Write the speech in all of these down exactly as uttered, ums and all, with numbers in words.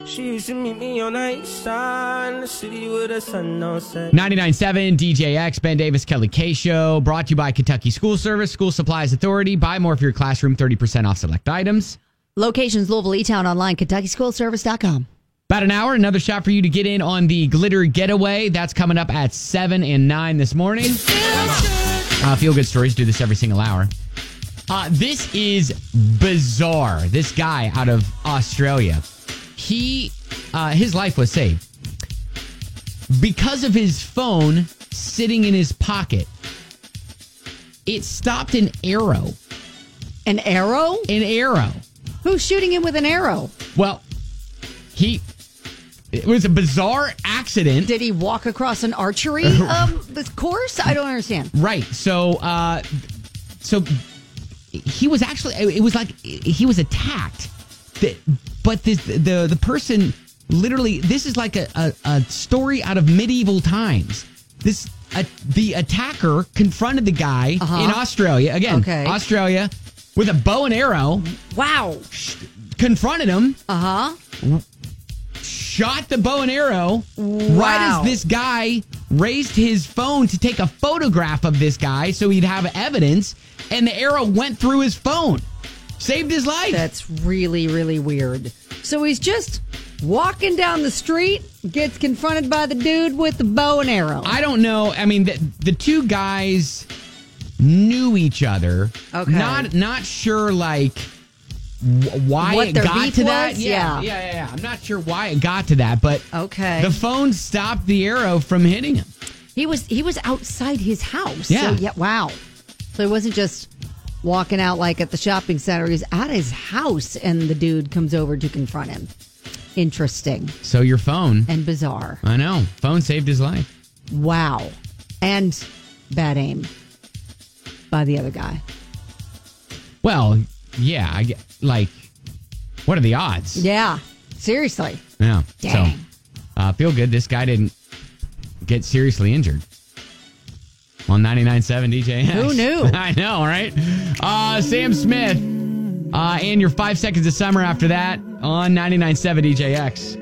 She used to meet me on the east side in the city with a sun on set. ninety-nine point seven D J X, Ben Davis, Kelly K Show, brought to you by Kentucky School Service, School Supplies Authority. Buy more for your classroom, thirty percent off select items. Locations, Louisville, E-Town, online, Kentucky School Service dot com. About an hour, another shot for you to get in on the Glitter Getaway. That's coming up at seven and nine this morning. Uh, Feel Good Stories, do this every single hour. Uh, this is bizarre. This guy out of Australia, he, uh, his life was saved because of his phone sitting in his pocket. It stopped an arrow. An arrow? An arrow. Who's shooting him with an arrow? Well, he... It was a bizarre accident. Did he walk across an archery um, this course? I don't understand. Right. So, uh, so he was actually, it was like he was attacked. But this, the, the person literally, this is like a, a, a story out of medieval times. This, uh, the attacker confronted the guy uh-huh. in Australia, again, okay. Australia, with a bow and arrow. Wow. Confronted him. Uh huh. Shot the bow and arrow wow. right as this guy raised his phone to take a photograph of this guy so he'd have evidence, and the arrow went through his phone. Saved his life. That's really, really weird. So he's just walking down the street, gets confronted by the dude with the bow and arrow. I don't know. I mean, the, the two guys knew each other. Okay. Not, not sure, like... why what it got to that was? yeah. Yeah, yeah, yeah. I'm not sure why it got to that, but okay. the phone stopped the arrow from hitting him. He was he was outside his house. Yeah. So, yeah. Wow. So he wasn't just walking out like at the shopping center. He's at his house, and the dude comes over to confront him. Interesting. So your phone. And bizarre. I know. Phone saved his life. Wow. And bad aim by the other guy. Well, yeah, I get, like, what are the odds? Yeah, seriously. Yeah. Dang. So, uh, feel good. This guy didn't get seriously injured. On ninety-nine point seven D J X. Who knew? I know, right? Uh, Sam Smith. Uh, and your five seconds of summer after that on ninety-nine point seven D J X.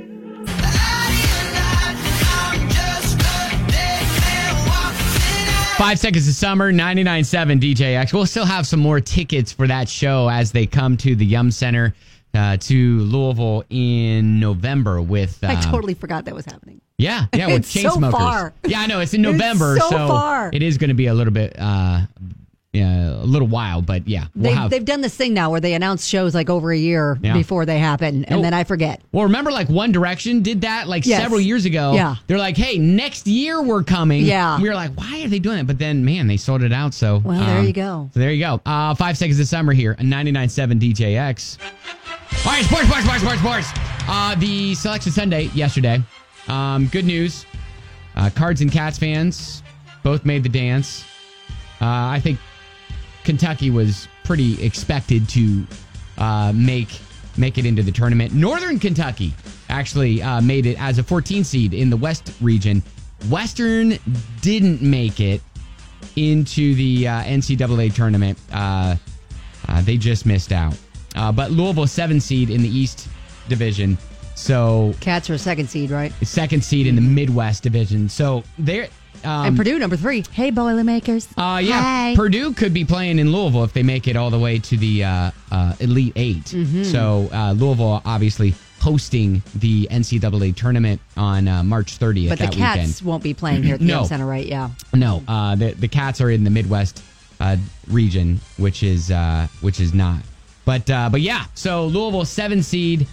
Five Seconds of Summer, ninety-nine point seven D J X. We'll still have some more tickets for that show as they come to the Yum Center uh, to Louisville in November with... Uh, I totally forgot that was happening. Yeah, yeah, with it's Chainsmokers. So far. Yeah, I know, it's in November, it's so, so far. It is going to be a little bit... Uh, Yeah, a little while, but yeah. We'll they've, have... they've done this thing now where they announce shows like over a year yeah. before they happen, and oh. then I forget. Well, remember like One Direction did that like yes. several years ago? Yeah. They're like, hey, next year we're coming. Yeah. And we were like, why are they doing it? But then, man, they sold it out, so... Well, um, there you go. So there you go. Uh, five Seconds of Summer here on ninety-nine point seven D J X. All right, sports, sports, sports, sports, sports. Uh, the Selection Sunday yesterday. Um, good news. Uh, Cards and Cats fans both made the dance. Uh, I think Kentucky was pretty expected to uh, make make it into the tournament. Northern Kentucky actually uh, made it as a fourteen seed in the West region. Western didn't make it into the uh, N C double A tournament. Uh, uh, they just missed out. Uh, but Louisville, seven seed in the East division. So Cats are a second seed, right? Second seed in the Midwest division. So they're... Um, and Purdue, number three. Hey, Boilermakers. Uh, yeah, Hi. Purdue could be playing in Louisville if they make it all the way to the uh, uh, Elite Eight. Mm-hmm. So uh, Louisville obviously hosting the N C double A tournament on uh, March thirtieth. But the that Cats weekend. won't be playing here at the no. Yum Center, right? Yeah. No, uh, the the Cats are in the Midwest uh, region, which is uh, which is not. But uh, but yeah, so Louisville seven seed,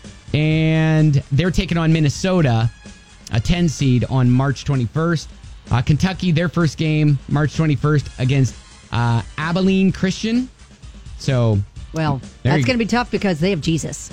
and they're taking on Minnesota, a ten seed on March twenty-first. Uh, Kentucky, their first game, March twenty-first, against uh, Abilene Christian. So, well, that's going to be tough because they have Jesus.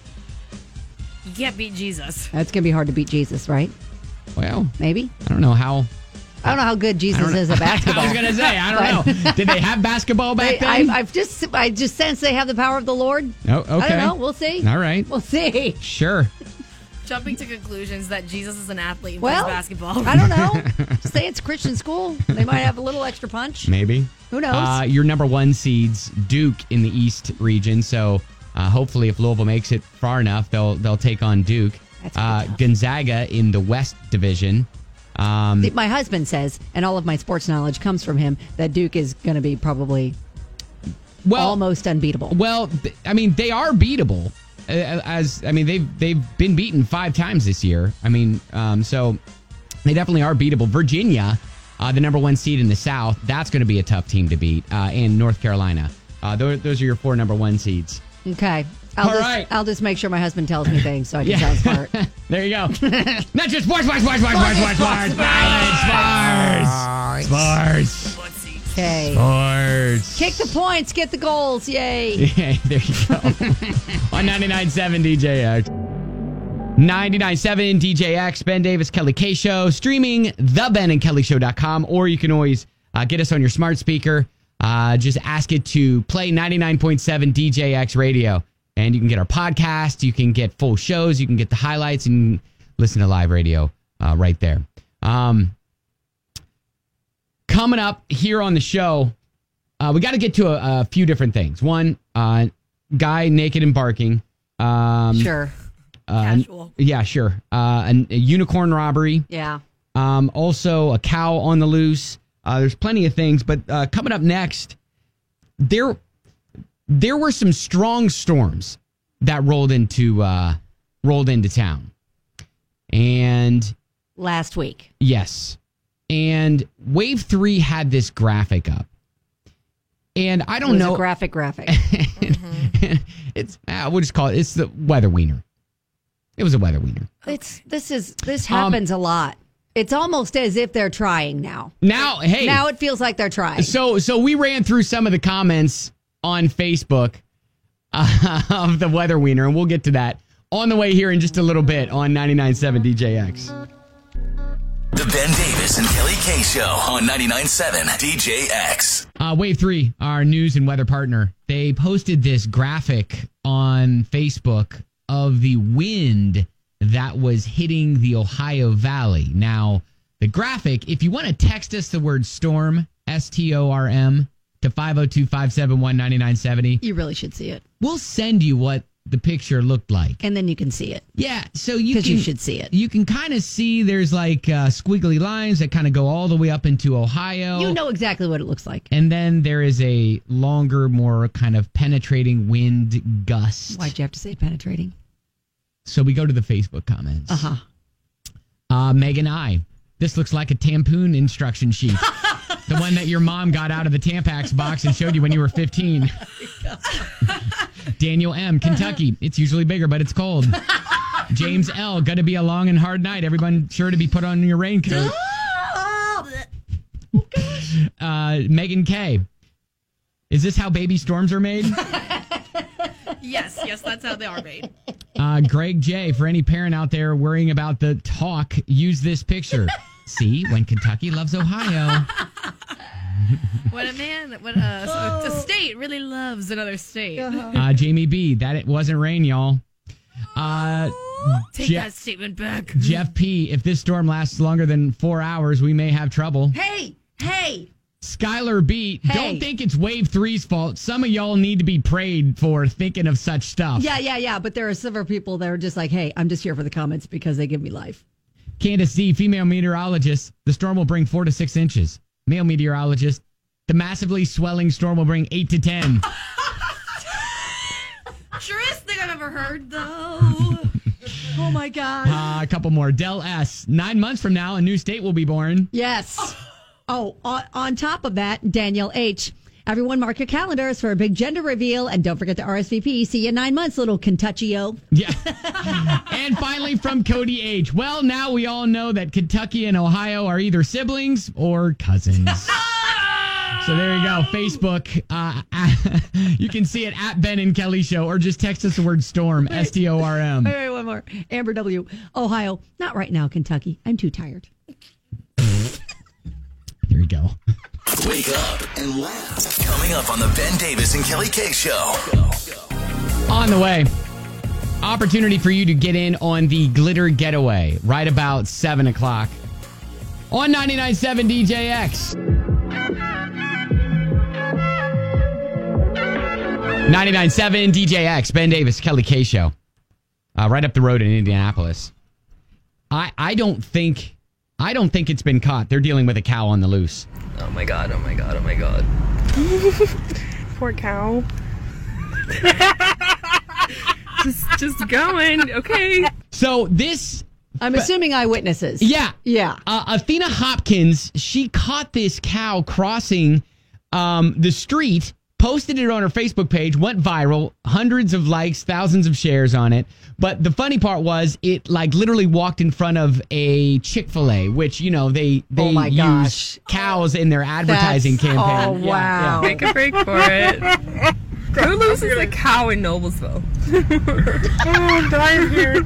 You can't beat Jesus. That's going to be hard to beat Jesus, right? Well, maybe. I don't know how. I don't know how good Jesus is at basketball. I was going to say, I don't know. Did they have basketball back they, then? I, I've just, I just sense they have the power of the Lord. Oh, okay. I don't know. We'll see. All right. We'll see. Sure. Jumping to conclusions that Jesus is an athlete and well, plays basketball. I don't know. Say it's Christian school. They might have a little extra punch. Maybe. Who knows? Uh, your number one seeds, Duke in the East region. So Uh, hopefully, if Louisville makes it far enough, they'll they'll take on Duke. That's Uh, good. Gonzaga in the West Division. Um, See, my husband says, and all of my sports knowledge comes from him, that Duke is going to be probably well, almost unbeatable. Well, th- I mean, they are beatable. Uh, As I mean, they've they've been beaten five times this year. I mean, um, so they definitely are beatable. Virginia, uh, the number one seed in the South, that's going to be a tough team to beat. Uh, and North Carolina, uh, those, those are your four number one seeds. Okay. I'll All just, right. I'll just make sure my husband tells me things so I can sound smart. There you go. Not just sports, sports, sports, sports, sports, sports, sports, sports, sports, sports, Okay. sports. Kick the points, get the goals. Yay. Yeah, there you go. On ninety-nine point seven D J X. ninety-nine point seven D J X, Ben Davis, Kelly K Show, streaming the ben and kelly show dot com, or you can always uh, get us on your smart speaker. Uh, just ask it to play ninety-nine point seven D J X radio, and you can get our podcast, you can get full shows, you can get the highlights, and listen to live radio uh, right there. Um, coming up here on the show, uh, we got to get to a, a few different things. One, uh, guy naked and barking. Um, Sure. Uh, Casual. Yeah, sure. Uh, an, a unicorn robbery. Yeah. Um, also, a cow on the loose. Uh, there's plenty of things, but uh, coming up next, there there were some strong storms that rolled into uh, rolled into town, and Last week. yes, and Wave Three had this graphic up, and I It don't was know. a graphic graphic. It's uh, we'll just call it. It's the weather wiener. It was a weather wiener. It's this is this Um, happens a lot. It's almost as if they're trying now. Now, hey, Now it feels like they're trying. So, so we ran through some of the comments on Facebook uh, of the weather wiener, and we'll get to that on the way here in just a little bit on ninety-nine point seven D J X. The Ben Davis and Kelly K Show on ninety-nine point seven D J X. Uh, Wave three, our news and weather partner, they posted this graphic on Facebook of the wind that was hitting the Ohio Valley. Now, the graphic, if you want to text us the word storm, S T O R M, to five oh two, five seven one, nine nine seven oh, You really should see it. we'll send you what the picture looked like. And then you can see it. Yeah, so you Because can, you should see it. You can kind of see there's like uh, squiggly lines that kind of go all the way up into Ohio. You know exactly what it looks like. And then there is a longer, more kind of penetrating wind gust. Why'd you have to say penetrating? So we go to the Facebook comments. Uh-huh. Uh, Megan I. This looks like a Tampoon instruction sheet. The one that your mom got out of the Tampax box and showed you when you were fifteen. Daniel M. Kentucky. It's usually bigger, but it's cold. James L. Gonna be a long and hard night. Everyone sure to be put on your raincoat. Uh, Megan K. Is this how baby storms are made? Yes, yes, that's how they are made. Uh, Greg J. For any parent out there worrying about the talk, use this picture. See, when Kentucky loves Ohio. When a man, when a, so a state really loves another state. Uh, Jamie B. That it wasn't rain, y'all. Uh, Take Je- that statement back. Jeff P. If this storm lasts longer than four hours, we may have trouble. Hey, hey. Skylar B. Hey. Don't think it's Wave three's fault. Some of y'all need to be prayed for thinking of such stuff. Yeah, yeah, yeah. But there are several people that are just like, hey, I'm just here for the comments because they give me life. Candace D. Female meteorologist. The storm will bring four to six inches. Male meteorologist. The massively swelling storm will bring eight to ten. Truest thing I've ever heard, though. Oh, my God. Uh, a couple more. Del S. Nine months from now, a new state will be born. Yes. Oh, on, on top of that, Daniel H. Everyone mark your calendars for a big gender reveal. And don't forget to R S V P. See you in nine months, little Kentucky-o. Yeah. And finally from Cody H. Well, now we all know that Kentucky and Ohio are either siblings or cousins. So there you go. Facebook. Uh, you can see it at Ben and Kelly Show, or just text us the word storm, S T O R M. Wait, wait, one more. Amber W. Ohio. Not right now, Kentucky. I'm too tired. Here we go. Wake up and laugh. Coming up on the Ben Davis and Kelly K Show. On the way, opportunity for you to get in on the glitter getaway right about seven o'clock on ninety-nine point seven D J X. ninety-nine point seven D J X, Ben Davis, Kelly K Show. Uh, right up the road in Indianapolis. I I don't think I don't think it's been caught. They're dealing with a cow on the loose. Oh my god, oh my god, oh my god. Poor cow. just just going, okay. So this I'm assuming eyewitnesses. Yeah. Yeah. Uh, Athena Hopkins, she caught this cow crossing um, the street, posted it on her Facebook page, went viral, hundreds of likes, thousands of shares on it. But the funny part was it like literally walked in front of a Chick-fil-A, which, you know, they, they Oh my use gosh. cows in their advertising That's- campaign. oh, wow. Make a break for it. Who loses a cow in Noblesville? Oh, I'm dying here.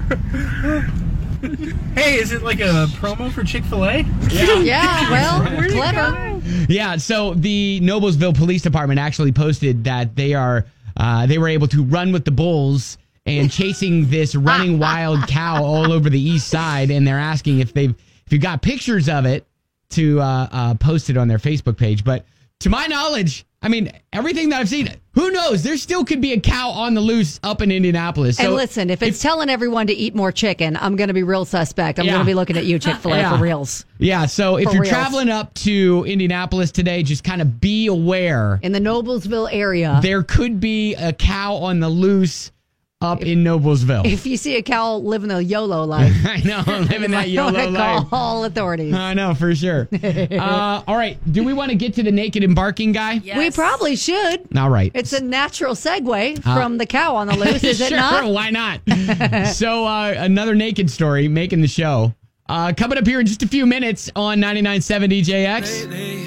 Hey, is it like a promo for Chick-fil-A? Yeah. Yeah, well, clever. Yeah, so the Noblesville Police Department actually posted that they are uh, they were able to run with the bulls and chasing this running wild cow all over the east side, and they're asking if they've if you got pictures of it to uh, uh, post it on their Facebook page. But to my knowledge, I mean, everything that I've seen, who knows? There still could be a cow on the loose up in Indianapolis. So and listen, if it's telling everyone to eat more chicken, I'm going to be real suspect. I'm Yeah. going to be looking at you, Chick-fil-A, Yeah. for reals. Yeah, so if For you're reals. traveling up to Indianapolis today, just kind of be aware. In the Noblesville area, There could be a cow on the loose up in Noblesville. if you see a cow living the YOLO life, I know, living that you YOLO want to life. call authorities. I know, for sure. uh, all right, do we want to get to the naked and barking guy? Yes. We probably should. All right. It's a natural segue from the cow on the loose, is it sure, not? why not? so uh, another naked story making the show. Uh, coming up here in just a few minutes on ninety-nine point seven D J X.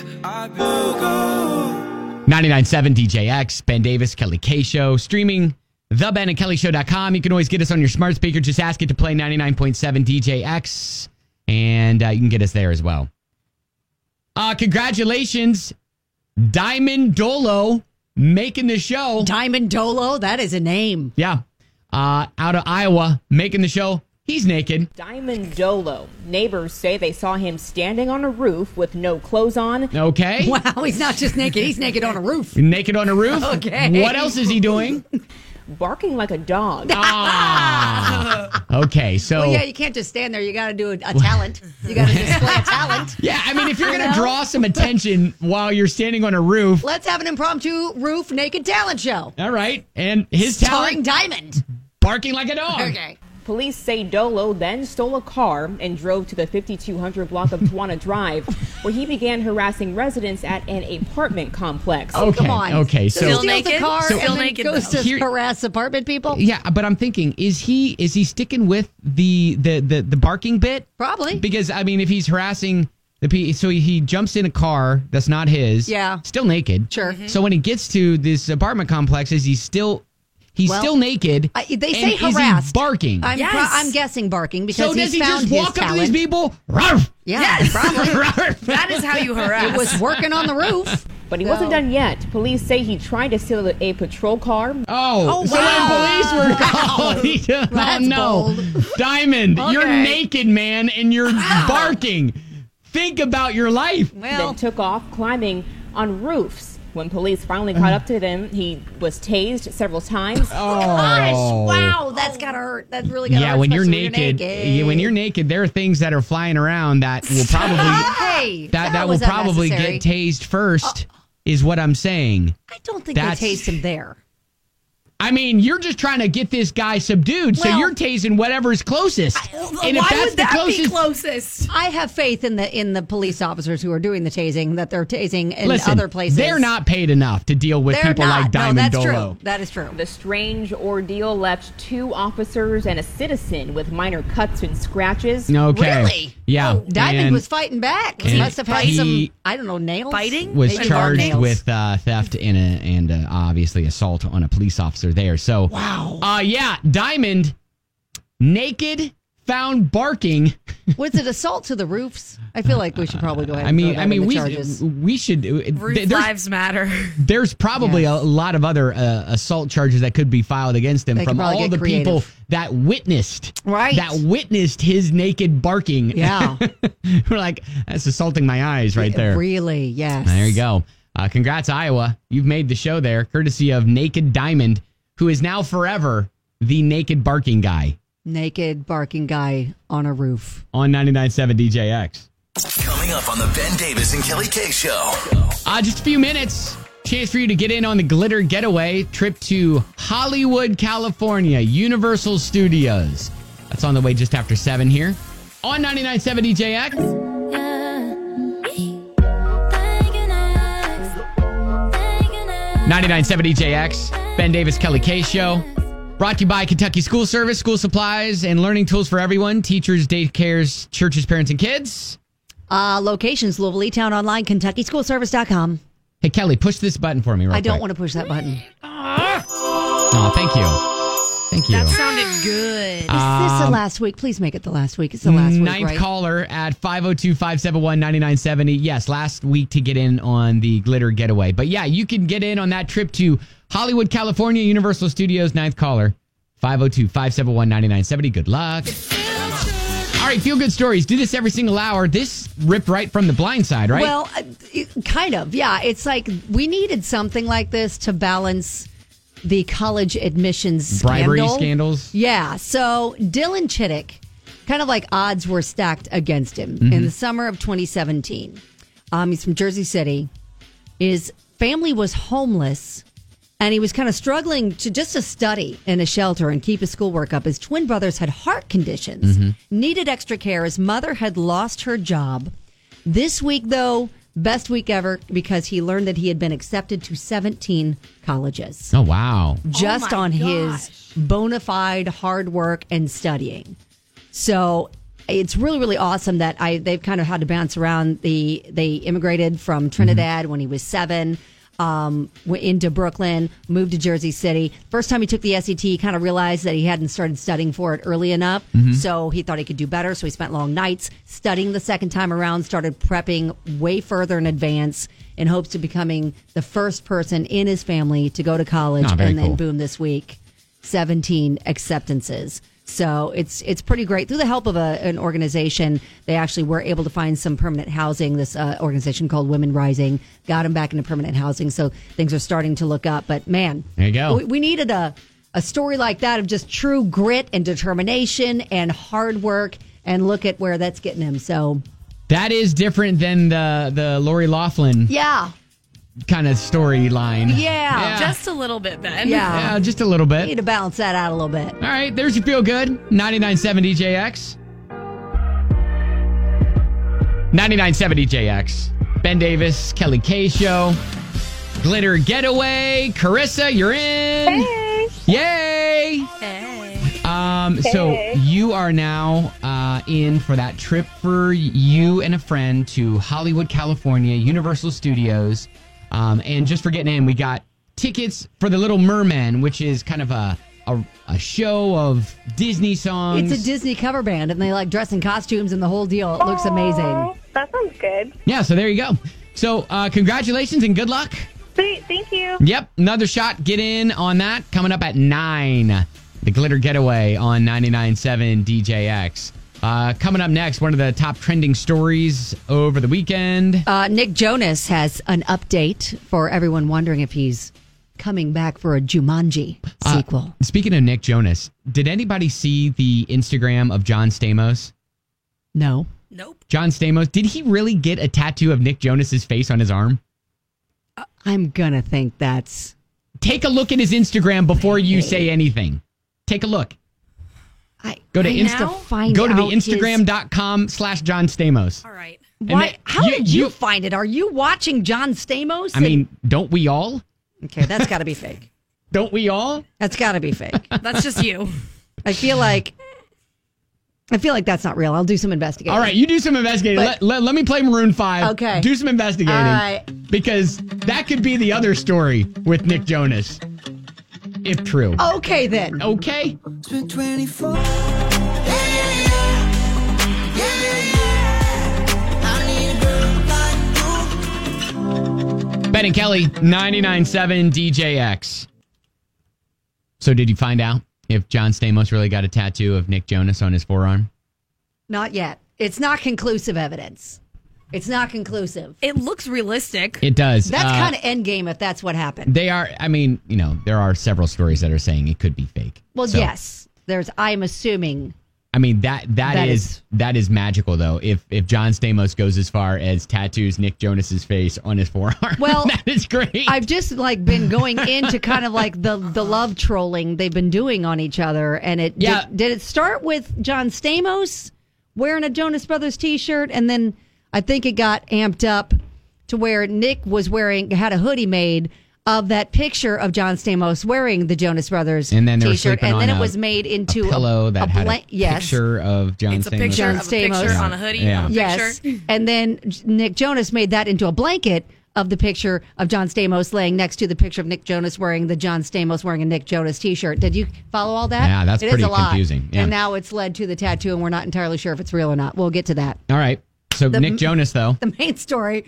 ninety-nine point seven D J X, Ben Davis, Kelly K Show, streaming the ben and kelly show dot com. You can always get us on your smart speaker. Just ask it to play ninety-nine point seven D J X, and uh, you can get us there as well. Uh, congratulations, Diamond Dolo, making the show. Diamond Dolo, that is a name. Yeah. Uh, out of Iowa, making the show. He's naked. Diamond Dolo. Neighbors say they saw him standing on a roof with no clothes on. Okay. Wow, he's not just naked, he's naked on a roof. Naked on a roof. Okay. What else is he doing? Barking like a dog. Ah. Okay, so. Well, yeah, you can't just stand there. You got to do a, a talent. You got to display a talent. Yeah, I mean, if you're You going to know? draw some attention while you're standing on a roof. Let's have an impromptu roof naked talent show. All right. And his Starring talent, Diamond. barking like a dog. Okay. Police say Dolo then stole a car and drove to the fifty-two hundred block of Tawana Drive, where he began harassing residents at an apartment complex. Oh, Okay, come on. okay, so- he Still steals a naked? car Still and then naked, goes though. to Here- harass apartment people? Yeah, but I'm thinking, is he is he sticking with the the the, the barking bit? Probably. Because I mean, if he's harassing the people, so he jumps in a car that's not his. Yeah. Still naked. Sure. So when he gets to this apartment complex, is he still he's Well, still naked? I- they and say is he harassed. barking. I'm, Yes. pro- I'm guessing barking because so does he's he found just his walk up talent. to these people? Ruff, Yeah, Yes. probably. ruff. That is how you harass. It was working on the roof. But he So- wasn't done yet. Police say he tried to steal a patrol car. Oh, Oh, so wow. when police were called, he, oh That's no, bold. Diamond, you're Okay. naked, man, and you're barking. Think about your life. Well, Then took off climbing on roofs. When police finally caught up to them, he was tased several times. Oh, gosh, wow, that's gotta hurt. That's really gotta Yeah, hurt. when you're, especially naked, naked. yeah, when you're naked, there are things that are flying around that will probably Hey, that that that will was probably unnecessary. get tased first. Is what I'm saying. I don't think That's- they tased him there. I mean, you're just trying to get this guy subdued, so Well- you're tasing whatever's closest. and if Why that's would the that closest, be closest? I have faith in the in the police officers who are doing the tasing that they're tasing in listen, other places. they're not paid enough to deal with They're people not. like Diamond no, that's Dolo. true. That is true. The strange ordeal left two officers and a citizen with minor cuts and scratches. Okay. Really? Yeah. Oh, Diamond and was fighting back. He and must have had he- some, I don't know, nails. Fighting? was Maybe charged nails. with uh, theft and a, and uh, obviously assault on a police officer there. So Wow. Uh, yeah, Diamond, naked, found barking. Was it assault to the roofs? I feel like we should probably go ahead. I And mean, throw I that in mean, the we charges. we should. Roof There's, lives matter. there's probably Yes. a lot of other uh, assault charges that could be filed against him They could from probably all get the people creative. that witnessed, Right. That witnessed his naked barking. Yeah. We're like, that's assaulting my eyes right there. Really? Yes. There you go. Uh, congrats, Iowa. You've made the show there, courtesy of Naked Diamond, who is now forever the naked barking guy. Naked barking guy on a roof. On ninety-nine point seven D J X. Coming up on the Ben Davis and Kelly K Show. Uh, just a few minutes. Chance for you to get in on the Glitter Getaway trip to Hollywood, California, Universal Studios. That's on the way just after seven here on ninety-nine point seven D J X. ninety-nine point seven D J X, Ben Davis, Kelly K Show. Brought to you by Kentucky School Service, school supplies and learning tools for everyone. Teachers, daycares, churches, parents, and kids. Uh, locations, Louisville, E-Town, online, Kentucky School Service dot com. Hey, Kelly, push this button for me real I don't quick. want to push that button. Oh, thank you. Thank you. That sounded good. Is this the last week? Please make it the last week. It's the last week, Ninth right? caller at five oh two, five seven one, nine nine seven oh. Yes, last week to get in on the Glitter Getaway. But yeah, you can get in on that trip to Hollywood, California, Universal Studios. Ninth caller, five oh two, five seven one, nine nine seven oh. Good luck. All right, feel good stories. Do this every single hour. This ripped right from the blind side, right? Well, uh, it- kind of. Yeah, it's like we needed something like this to balance the college admissions Bribery scandal. scandals. Yeah, so Dylan Chittick, kind of like odds were stacked against him Mm-hmm. in the summer of twenty seventeen. Um, he's from Jersey City. His family was homeless, and he was kind of struggling to just to study in a shelter and keep his schoolwork up. His twin brothers had heart conditions, Mm-hmm. needed extra care. His mother had lost her job. This week, though, best week ever because he learned that he had been accepted to seventeen colleges Oh, wow. just my on gosh. his bona fide hard work and studying. So it's really, really awesome that I they've kind of had to bounce around. The they immigrated from Trinidad when he was seven. Um, went into Brooklyn, moved to Jersey City. First time he took the S A T, he kind of realized that he hadn't started studying for it early enough. So he thought he could do better. So he spent long nights studying the second time around, started prepping way further in advance in hopes of becoming the first person in his family to go to college. Oh, very and then cool. boom, this week, seventeen acceptances. So it's it's pretty great. Through the help of a, an organization, they actually were able to find some permanent housing. This uh, organization called Women Rising got him back into permanent housing. So things are starting to look up. But man, There you go. we, we needed a, a story like that of just true grit and determination and hard work. And look at where that's getting him. So That is different than the, the Lori Loughlin yeah, kind of storyline. yeah, Just a little bit, Ben. yeah. Yeah, just a little bit. Need to balance that out a little bit. All right, there's your feel good. ninety-nine point seven D J X. ninety-nine point seven D J X. Ben Davis, Kelly K Show. Glitter Getaway. Carissa, you're in. Hey. Yay. Hey. Um, so you are now uh, in for that trip for you and a friend to Hollywood, California, Universal Studios. Um, and just for getting in, we got tickets for The Little Merman, which is kind of a a, a show of Disney songs. It's a Disney cover band, and they like dress in costumes and the whole deal. It looks amazing. Oh, that sounds good. Yeah, so there you go. So uh, congratulations and good luck. Sweet, thank you. Yep, another shot. Get in on that. Coming up at nine. The Glitter Getaway on ninety-nine point seven D J X. Uh, coming up next, one of the top trending stories over the weekend. Uh, Nick Jonas has an update for everyone wondering if he's coming back for a Jumanji sequel. Uh, speaking of Nick Jonas, did anybody see the Instagram of John Stamos? No. Nope. John Stamos, did he really get a tattoo of Nick Jonas's face on his arm? I'm going to think that's... Take a look at his Instagram before you say anything. Take a look. I, Go to I Insta. have to find Go to the out his- Instagram.com slash John Stamos. All right. Why? then How you- did you, you- find it? Are you watching John Stamos? I mean, don't we all? Okay, that's got to be fake. Don't we all? That's got to be fake. That's just you. I feel like... I feel like that's not real. I'll do some investigating. All right, you do some investigating. But- let, let, let me play Maroon five. Okay. Do some investigating. All right. Because that could be the other story with Nick Jonas. If true. Okay, then. Okay. Ben and Kelly, ninety-nine point seven D J X. So did you find out if John Stamos really got a tattoo of Nick Jonas on his forearm? Not yet. It's not conclusive evidence. It's not conclusive. It looks realistic. It does. That's Uh, kind of endgame if that's what happened. They are, I mean, you know, there are several stories that are saying it could be fake. Well, So, yes. There's, I'm assuming. I mean, that that, That is, is- that is magical, though. If if John Stamos goes as far as tattoos Nick Jonas's face on his forearm, Well, that is great. I've just like been going into kind of like the the love trolling they've been doing on each other, and it Yeah. did, did it start with John Stamos wearing a Jonas Brothers T-shirt, and then I think it got amped up to where Nick was wearing had a hoodie made of that picture of John Stamos wearing the Jonas Brothers And then they were T-shirt, sleeping and then on it a- was made into a pillow that had blank- a yes. picture of John It's a Stamos. picture John of a picture Stamos. on a hoodie. Yeah. On a Yes, picture. and then Nick Jonas made that into a blanket of the picture of John Stamos laying next to the picture of Nick Jonas wearing the John Stamos wearing a Nick Jonas T-shirt. Did you follow all that? Yeah, that's It is pretty a lot. confusing. Yeah. And now it's led to the tattoo, and we're not entirely sure if it's real or not. We'll get to that. All right. So The- Nick Jonas, though. The main story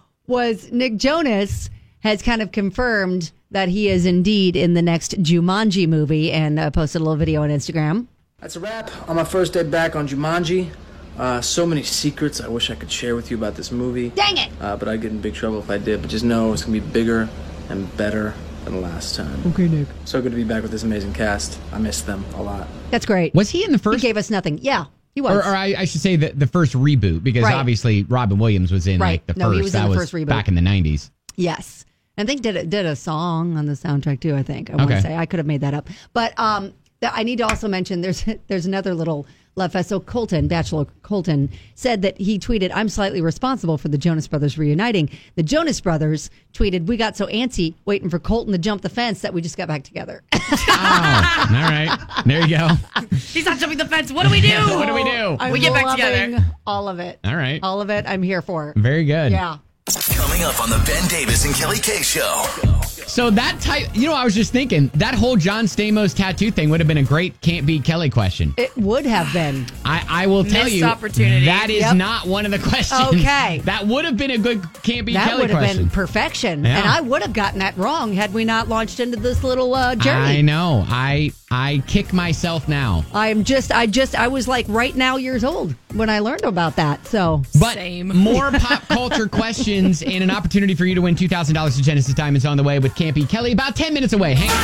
was Nick Jonas has kind of confirmed that he is indeed in the next Jumanji movie, and uh, posted a little video on Instagram. That's a wrap on my first day back on Jumanji. Uh, so many secrets I wish I could share with you about this movie. Dang it! Uh, but I'd get in big trouble if I did. But just know it's going to be bigger and better than last time. Okay, Nick. So good to be back with this amazing cast. I miss them a lot. That's great. Was he in the first? He gave us nothing. Yeah, he was. Or, or I, I should say the, the first reboot, because Right. obviously Robin Williams was in Right. like the No, first. he was in that the was first reboot. back in the nineties. Yes. I think did a, did a song on the soundtrack too, I think. I want Okay. to say. I could have made that up. But um, th- I need to also mention there's there's another little love fest. So Colton, Bachelor Colton, said that he tweeted, "I'm slightly responsible for the Jonas Brothers reuniting." The Jonas Brothers tweeted, "We got so antsy waiting for Colton to jump the fence that we just got back together." Oh, all right. There you go. He's not jumping the fence. What do we do? What do we do? I'm We get back loving together. all of it. All right. All of it. I'm here for. Very good. Yeah. Coming up on the Ben Davis and Kelly K Show. So that type, you know, I was just thinking that whole John Stamos tattoo thing would have been a great Can't Beat Kelly question. It would have been. I, I will tell Missed you, opportunity. that is Yep. not one of the questions. Okay. That would have been a good Can't Beat That Kelly would have question. been perfection. Yeah. And I would have gotten that wrong had we not launched into this little uh, journey. I know. I I kick myself now. I'm just, I just, I was like right now years old when I learned about that. So, But Same. more pop culture questions and an opportunity for you to win two thousand dollars to Genesis Diamonds on the way with Can't Beat Kelly. About ten minutes away. Hang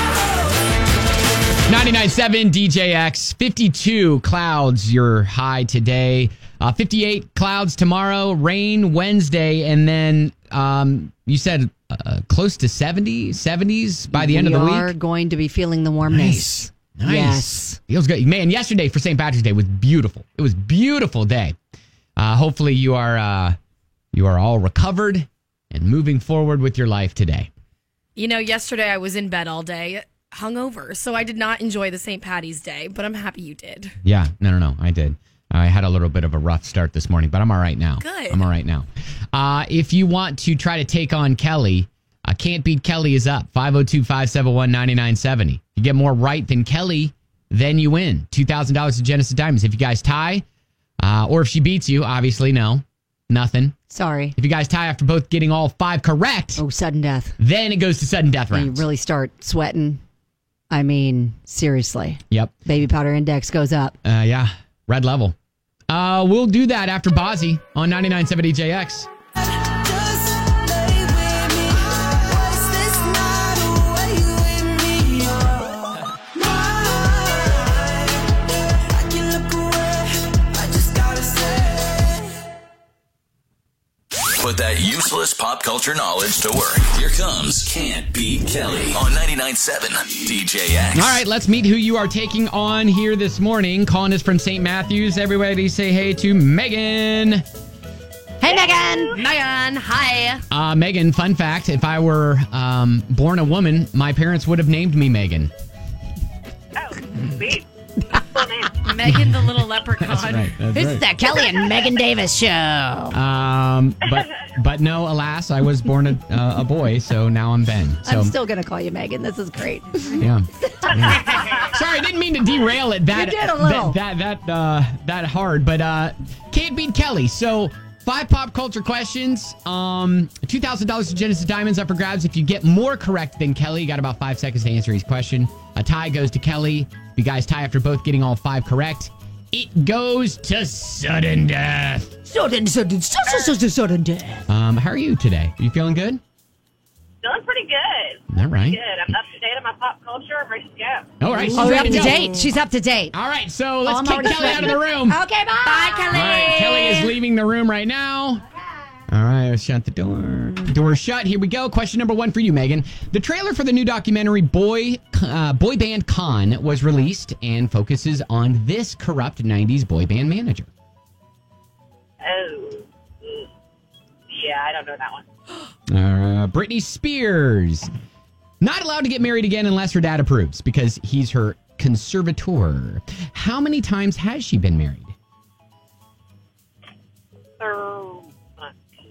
on. ninety-nine point seven D J X. fifty-two clouds, your high today. Uh, fifty-eight clouds tomorrow. Rain Wednesday. And then um, you said uh, close to seventy, seventies by the end of the we week. are going to be feeling the warmness. Nice. Yes. Feels good. Man, yesterday for Saint Patrick's Day was beautiful. It was a beautiful day. Uh, hopefully you are uh, you are all recovered and moving forward with your life today. You know, yesterday I was in bed all day, hungover, so I did not enjoy the Saint Patty's Day, but I'm happy you did. Yeah, no, no, no, I did. I had a little bit of a rough start this morning, but I'm all right now. Good. I'm all right now. Uh, if you want to try to take on Kelly, uh, Can't Beat Kelly is up. five oh two, five seven one, nine nine seven oh. You get more right than Kelly, then you win. two thousand dollars to Genesis Diamonds. If you guys tie, uh, or if she beats you, obviously, no, nothing. Sorry. If you guys tie after both getting all five correct, Oh, sudden death. then it goes to sudden death You rounds. really start sweating. I mean, seriously. Yep. Baby powder index goes up. Uh, yeah. Red level. Uh, we'll do that after Bozzy on ninety-nine point seven D J X. Put that useless pop culture knowledge to work. Here comes Can't Beat Kelly on ninety-nine point seven D J X. All right, let's meet who you are taking on here this morning. Calling us from Saint Matthews. Everybody say hey to Megan. Hey, Megan. Megan, hi. Uh, Megan, fun fact, if I were um, born a woman, my parents would have named me Megan. Oh, sweet. Megan the little leprechaun. That's right. That's It's right. the Kelly and Megan Davis show. Um, but but no, alas, I was born a, uh, a boy, so now I'm Ben. So I'm still going to call you Megan. This is great. yeah. Yeah. Sorry, I didn't mean to derail it that You did a little. that that that, uh, that hard, but uh, Can't Beat Kelly. So five pop culture questions. Um, two thousand dollars to Genesis Diamonds up for grabs. If you get more correct than Kelly, you got about five seconds to answer each question. A tie goes to Kelly. If you guys tie after both getting all five correct, It goes to sudden death. Sudden, sudden, sudden, sudden, sudden death. Um, how are you today? Are you feeling good? Feeling pretty good. All right. Good. I'm up to date on my pop culture. I'm ready to go. All right. Oh, she's up ready to go. date. She's up to date. All right, so let's Oh, I'm kick already Kelly out of sweating. the room. Okay, bye. Bye, Kelly. All right, Kelly is leaving the room right now. All right, let's shut the door. Door shut. Here we go. Question number one for you, Megan. The trailer for the new documentary Boy uh, Boy Band Con was released and focuses on this corrupt nineties boy band manager. Oh. mm. Yeah, I don't know that one. Uh, Britney Spears. Not allowed to get married again unless her dad approves because he's her conservator. How many times has she been married? So, uh,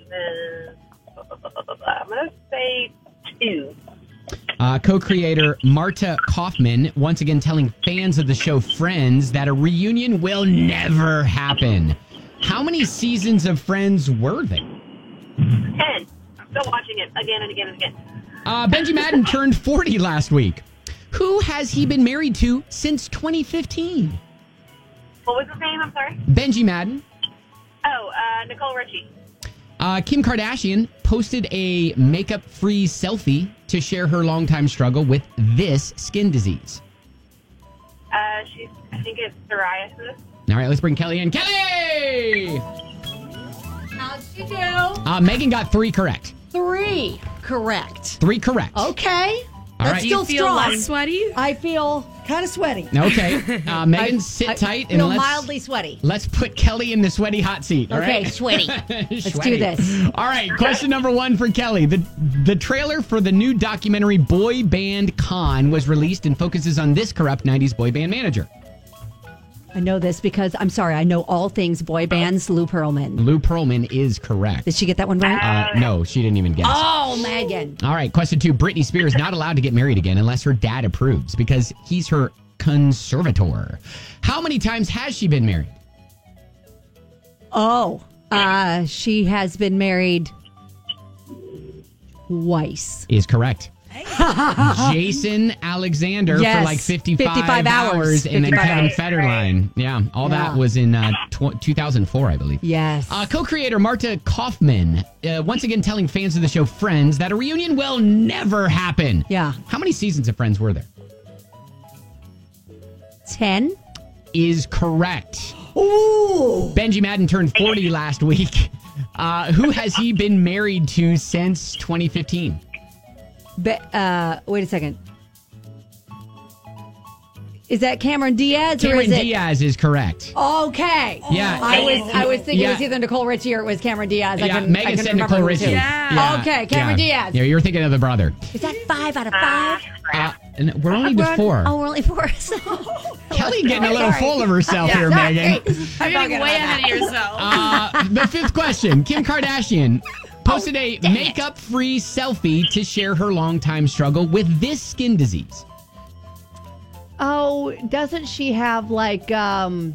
I'm going to say two. Uh, co-creator Marta Kaufman once again telling fans of the show Friends that a reunion will never happen. How many seasons of Friends were there? Ten. I'm still watching it again and again and again. Uh, Benji Madden turned forty last week. Who has he been married to since twenty fifteen? What was his name? I'm sorry. Benji Madden. Oh, uh, Nicole Richie. Uh, Kim Kardashian posted a makeup-free selfie to share her longtime struggle with this skin disease. Uh, she's, I think it's psoriasis. All right, let's bring Kelly in. Kelly! How'd she do? Uh, Megan got three correct. Three correct. Three correct. Okay. All That's right. still Do you feel strong. less sweaty? I feel kind of sweaty. Okay. Uh, Megan, I- sit I tight feel and let's mildly sweaty. let's put Kelly in the sweaty hot seat. All Okay, right? sweaty. Let's Sweaty. do this. All right. Question number one for Kelly. The the trailer for the new documentary Boy Band Con was released and focuses on this corrupt nineties boy band manager. I know this because, I'm sorry, I know all things boy bands. Lou Pearlman. Lou Pearlman is correct. Did she get that one right? Uh, no, she didn't even guess. Oh, Megan. All right, question two. Britney Spears not allowed to get married again unless her dad approves because he's her conservator. How many times has she been married? Oh, uh, she has been married twice. Is correct. Jason Alexander Yes, for like fifty-five, fifty-five hours. and then fifty-five Kevin hours. Federline. Yeah, all Yeah. that was in uh, tw- two thousand four, I believe. Yes. Uh, co-creator Marta Kaufman uh, once again telling fans of the show Friends that a reunion will never happen. Yeah. How many seasons of Friends were there? Ten? Is correct. Ooh. Benji Madden turned forty last week. Uh, who has he been married to since twenty fifteen? Be- uh, wait a second. Is that Cameron Diaz or Cameron is it? Diaz is correct. Okay. Yeah. I was I was thinking Yeah. it was either Nicole Richie or it was Cameron Diaz. I Yeah, couldn't, I Megan couldn't said remember Nicole who it was Richie. who. Yeah. Okay, Cameron yeah. Diaz. Yeah, you're thinking of the brother. Is that five out of five? Uh, and we're only to four. Oh, we're only four. Kelly getting a little Sorry. full of herself Yeah, here, sorry. Megan. You're getting way ahead of yourself. Uh, the fifth question. Kim Kardashian posted a makeup-free selfie to share her longtime struggle with this skin disease. Oh, doesn't she have like um?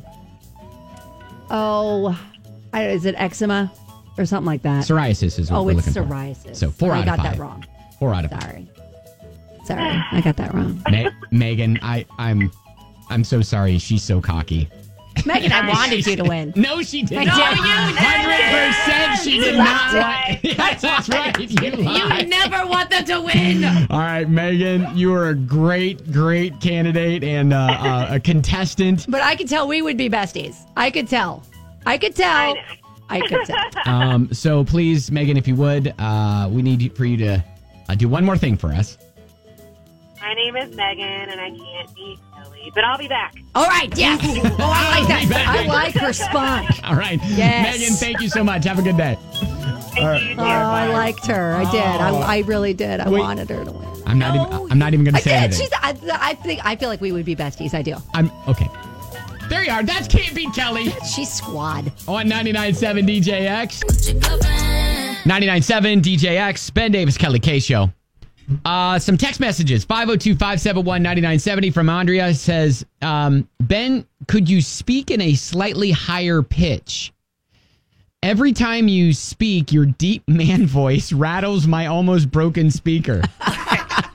Oh, I, is it eczema or something like that? Psoriasis is what Oh, we're it's looking for. psoriasis. So four I out got of five. that wrong. Four out of five. Sorry, sorry, I got that wrong. Ma- Megan, I, I'm, I'm so sorry. She's so cocky. Megan, I wanted you to win. No, she didn't. I did. one hundred percent she did not want. Yes, that's right. You You lied. never want them to win. All right, Megan, you are a great, great candidate and uh, uh, a contestant. But I could tell we would be besties. I could tell. I could tell. I could tell. Um, so please, Megan, if you would, uh, we need for you to uh, do one more thing for us. My name is Megan, and I can't beat Kelly, but I'll be back. All right, yes. Oh, I like that. I like her spunk. All right. Yes. Megan, thank you so much. Have a good day. Thank All right. you, Oh, dear. I liked her. I did. I, I really did. I Wait. wanted her to win. I'm not even I'm not even going I to say did. anything. She's. I, I think. I feel like we would be besties. I do. I'm okay. There you are. That's Can't Beat Kelly She's squad. on ninety-nine point seven D J X. ninety-nine point seven D J X, Ben Davis, Kelly K Show. Uh, some text messages. five oh two, five seven one, nine nine seven oh from Andrea says, um, Ben, could you speak in a slightly higher pitch? Every time you speak, your deep man voice rattles my almost broken speaker.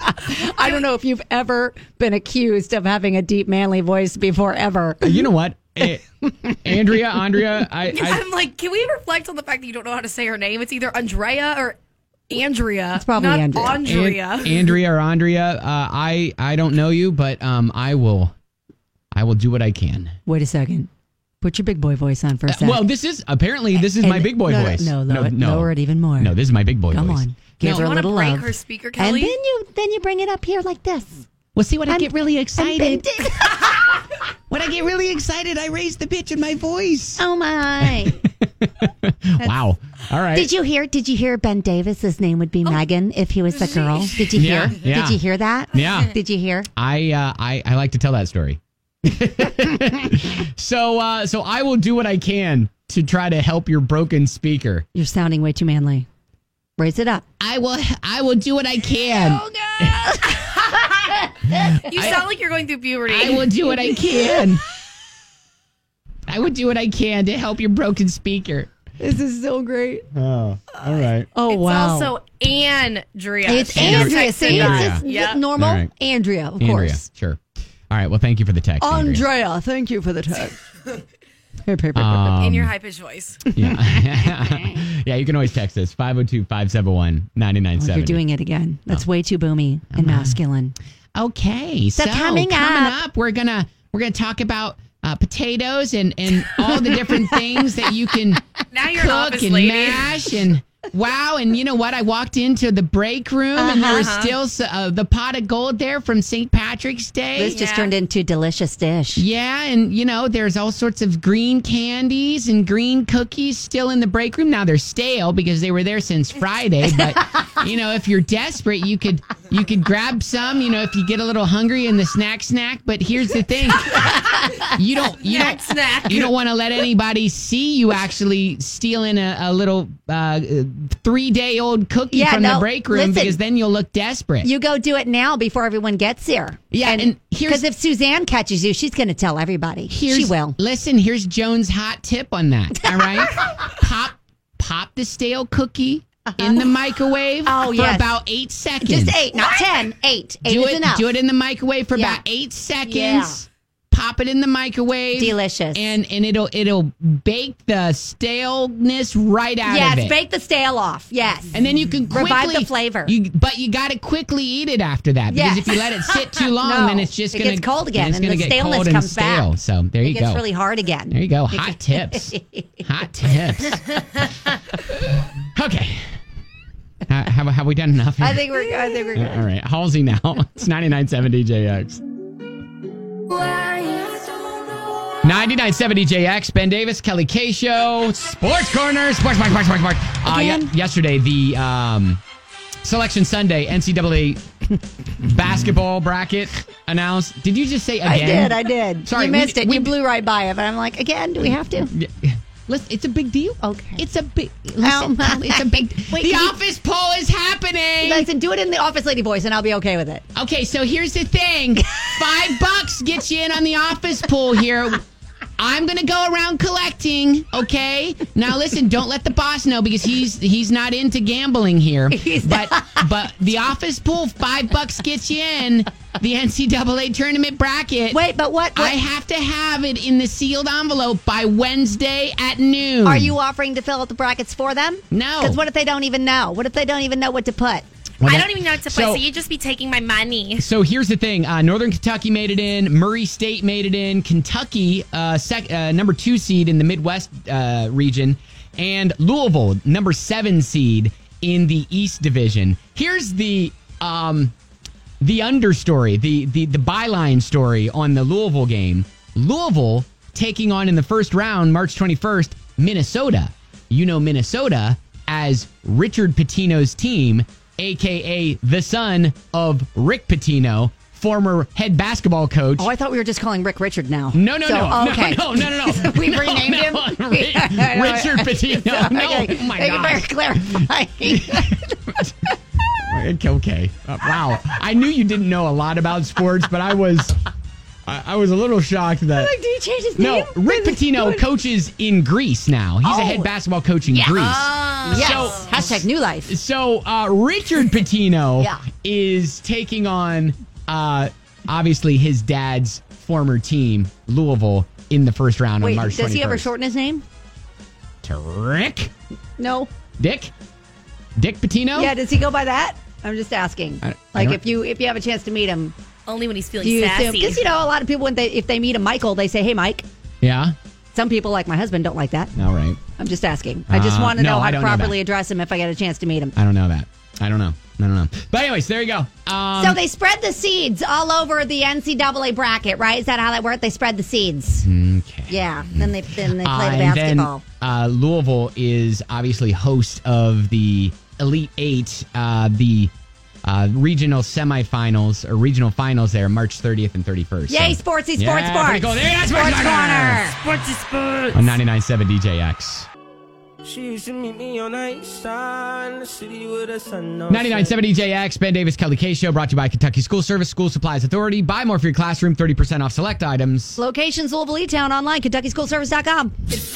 I don't know if you've ever been accused of having a deep manly voice before, ever. You know what? Eh, Andrea, Andrea, I, I I'm like, can we reflect on the fact that you don't know how to say her name? It's either Andrea or Andrea. It's probably not Andrea. Andrea. An- Andrea or Andrea, uh, I I don't know you, but um, I will I will do what I can. Wait a second. Put your big boy voice on for a Uh, second. well, this is apparently this is And- my big boy no, voice. No, no, lower, it, lower it even more. No, this is my big boy Come voice. on. Give No. her a You little wanna break love. her speaker, And Kelly? then you then you bring it up here like this. Well, see, when I I'm- get really I'm excited, bending. when I get really excited, I raise the pitch in my voice. Oh my. Wow. All right. Did you hear did you hear Ben Davis's name would be Megan if he was a girl? Did you Yeah, hear? yeah. Did you hear that? Yeah. Did you hear? I uh, I I like to tell that story. so uh, so I will do what I can to try to help your broken speaker. You're sounding way too manly. Raise it up. I will I will do what I can. You sound like you're going through puberty. I will do what I can. I will do what I can to help your broken speaker. This is so great. Oh, all right. Oh It's wow. also Andrea. It's She Andrea. texted See, us. it's just Yeah. normal. All right. Andrea, of Andrea, course. sure. All right. Well, thank you for the text, Andrea. Andrea, thank you for the text. Um, In your high pitched voice. Yeah. Yeah, you can always text us five oh two, five seven one, nine nine seven Oh, oh. you're doing it again. That's way too boomy and masculine. Okay, so, So coming up- we're gonna we're gonna talk about uh, potatoes and and all the different things that you can Now you're an cook office and lady. mash and wow. And you know what? I walked into the break room and there was Uh-huh. still s- uh, the pot of gold there from Saint Patrick's Day. This just Yeah. turned into a delicious dish. Yeah, and you know, there's all sorts of green candies and green cookies still in the break room. Now they're stale because they were there since Friday, but you know, if you're desperate, you could you could grab some, you know, if you get a little hungry in the snack snack, but here's the thing. You don't you Snack, don't snack. you don't want to let anybody see you actually stealing a, a little uh, three-day-old cookie Yeah, from no, the break room listen. because then you'll look desperate. You go do it now before everyone gets here. Yeah, and here's- because if Suzanne catches you, she's going to tell everybody. she will. Listen, here's Joan's hot tip on that. All right, pop pop the stale cookie in the microwave Oh, for yes. about eight seconds. Just eight, not ten. Eight. Eight do is it. enough. Do it in the microwave for Yeah. about eight seconds. Yeah. Pop it in the microwave. Delicious. And and it'll it'll bake the staleness right out yes, of it. bake the stale off. Yes. And then you can quickly, Revive the flavor. You, but you got to quickly eat it after that because Yes. if you let it sit too long, No, then it's just it gonna gets cold again, It's and gonna the get staleness cold and comes stale. back. So there you it gets go. really hard again. There you go. Hot tips. Hot tips. Okay. Ha- have, have we done enough here? I think we're. I think we're good. All right. Halsey now. It's ninety-nine point seven D J X. ninety-nine point seven D J X. Ben Davis, Kelly K Show. Sports Corner. Sports, sports, sports, sports, sports. Uh, ye- Again? yesterday, the um, Selection Sunday N C double A basketball bracket announced. Did you just say again? I did. I did. Sorry, you we- missed it. we- You blew right by it. But I'm like, again, do we have to? Yeah. Listen, it's a big deal. Okay. It's a big. Listen, Oh, my. it's a big. Wait, the can you- office poll is happening. Listen, do it in the office lady voice, and I'll be okay with it. Okay, so here's the thing. Five bucks gets you in on the office pool here. I'm gonna go around collecting, okay? Now listen, don't let the boss know because he's he's not into gambling here. He's but but the office pool, five bucks gets you in the N C double A tournament bracket. Wait, but what? what I have to have it in the sealed envelope by Wednesday at noon. are you offering to fill out the brackets for them? No. Because what if they don't even know? What if they don't even know what to put? Well, I that- don't even know what to put, so- so you'd just be taking my money. So here's the thing: uh, Northern Kentucky made it in, Murray State made it in, Kentucky, uh, sec- uh, number two seed in the Midwest uh, region, and Louisville, number seven seed in the East Division. Here's the um, the understory, the the the byline story on the Louisville game. Louisville taking on in the first round, March twenty-first, Minnesota. You know Minnesota as Richard Pitino's team, a k a the son of Rick Pitino, former head basketball coach. Oh, I thought we were just calling Rick Richard now. No, no, So, no, okay. no, no, no, no. We've No, renamed no, him? Ri- I know. Richard Pitino. No, Okay. oh my Thank God. you for clarifying. Okay. Uh, wow. I knew you didn't know a lot about sports, but I was I, I was a little shocked that Like, did he change his No, name? Rick Pitino coaches in Greece now. He's a Oh. head basketball coach in Yes. Greece. Yes. So- Hashtag new life. So uh, Richard Pitino Yeah. is taking on uh, obviously his dad's former team, Louisville, in the first round Wait, on March does twenty-first. he ever shorten his name? Trick? No. Dick? Dick Pitino? Yeah, does he go by that? I'm just asking. I- I like don't- if you if you have a chance to meet him, Only when he's feeling do you sassy. assume? Because you know a lot of people when they if they meet a Michael, they say, "Hey, Mike." Yeah? Some people, like my husband, don't like that. All right. I'm just asking. I just Uh, want to no, know I how to don't know properly that. address him if I get a chance to meet him. I don't know that. I don't know. I don't know. But anyways, there you go. Um, So they spread the seeds all over the N C double A bracket, right? Is that how that worked? They spread the seeds. Okay. Yeah. Then they then they play Uh, the and basketball. then uh, Louisville is obviously host of the Elite Eight, uh, the uh, regional semifinals or regional finals there, March thirtieth and thirty-first. Yay, So- sportsy, sports, Yeah, sports. pretty cool. There you go, Sports Sports Corner. Sportsy sports. On ninety-nine point seven D J X. She used to meet me on Night Shine, the city with the sun. ninety-nine point seven D J X, Ben Davis, Kelly K Show, brought to you by Kentucky School Service, School Supplies Authority. Buy more for your classroom, thirty percent off select items. Locations, Louisville, E-Town, online, Kentucky School Service dot com.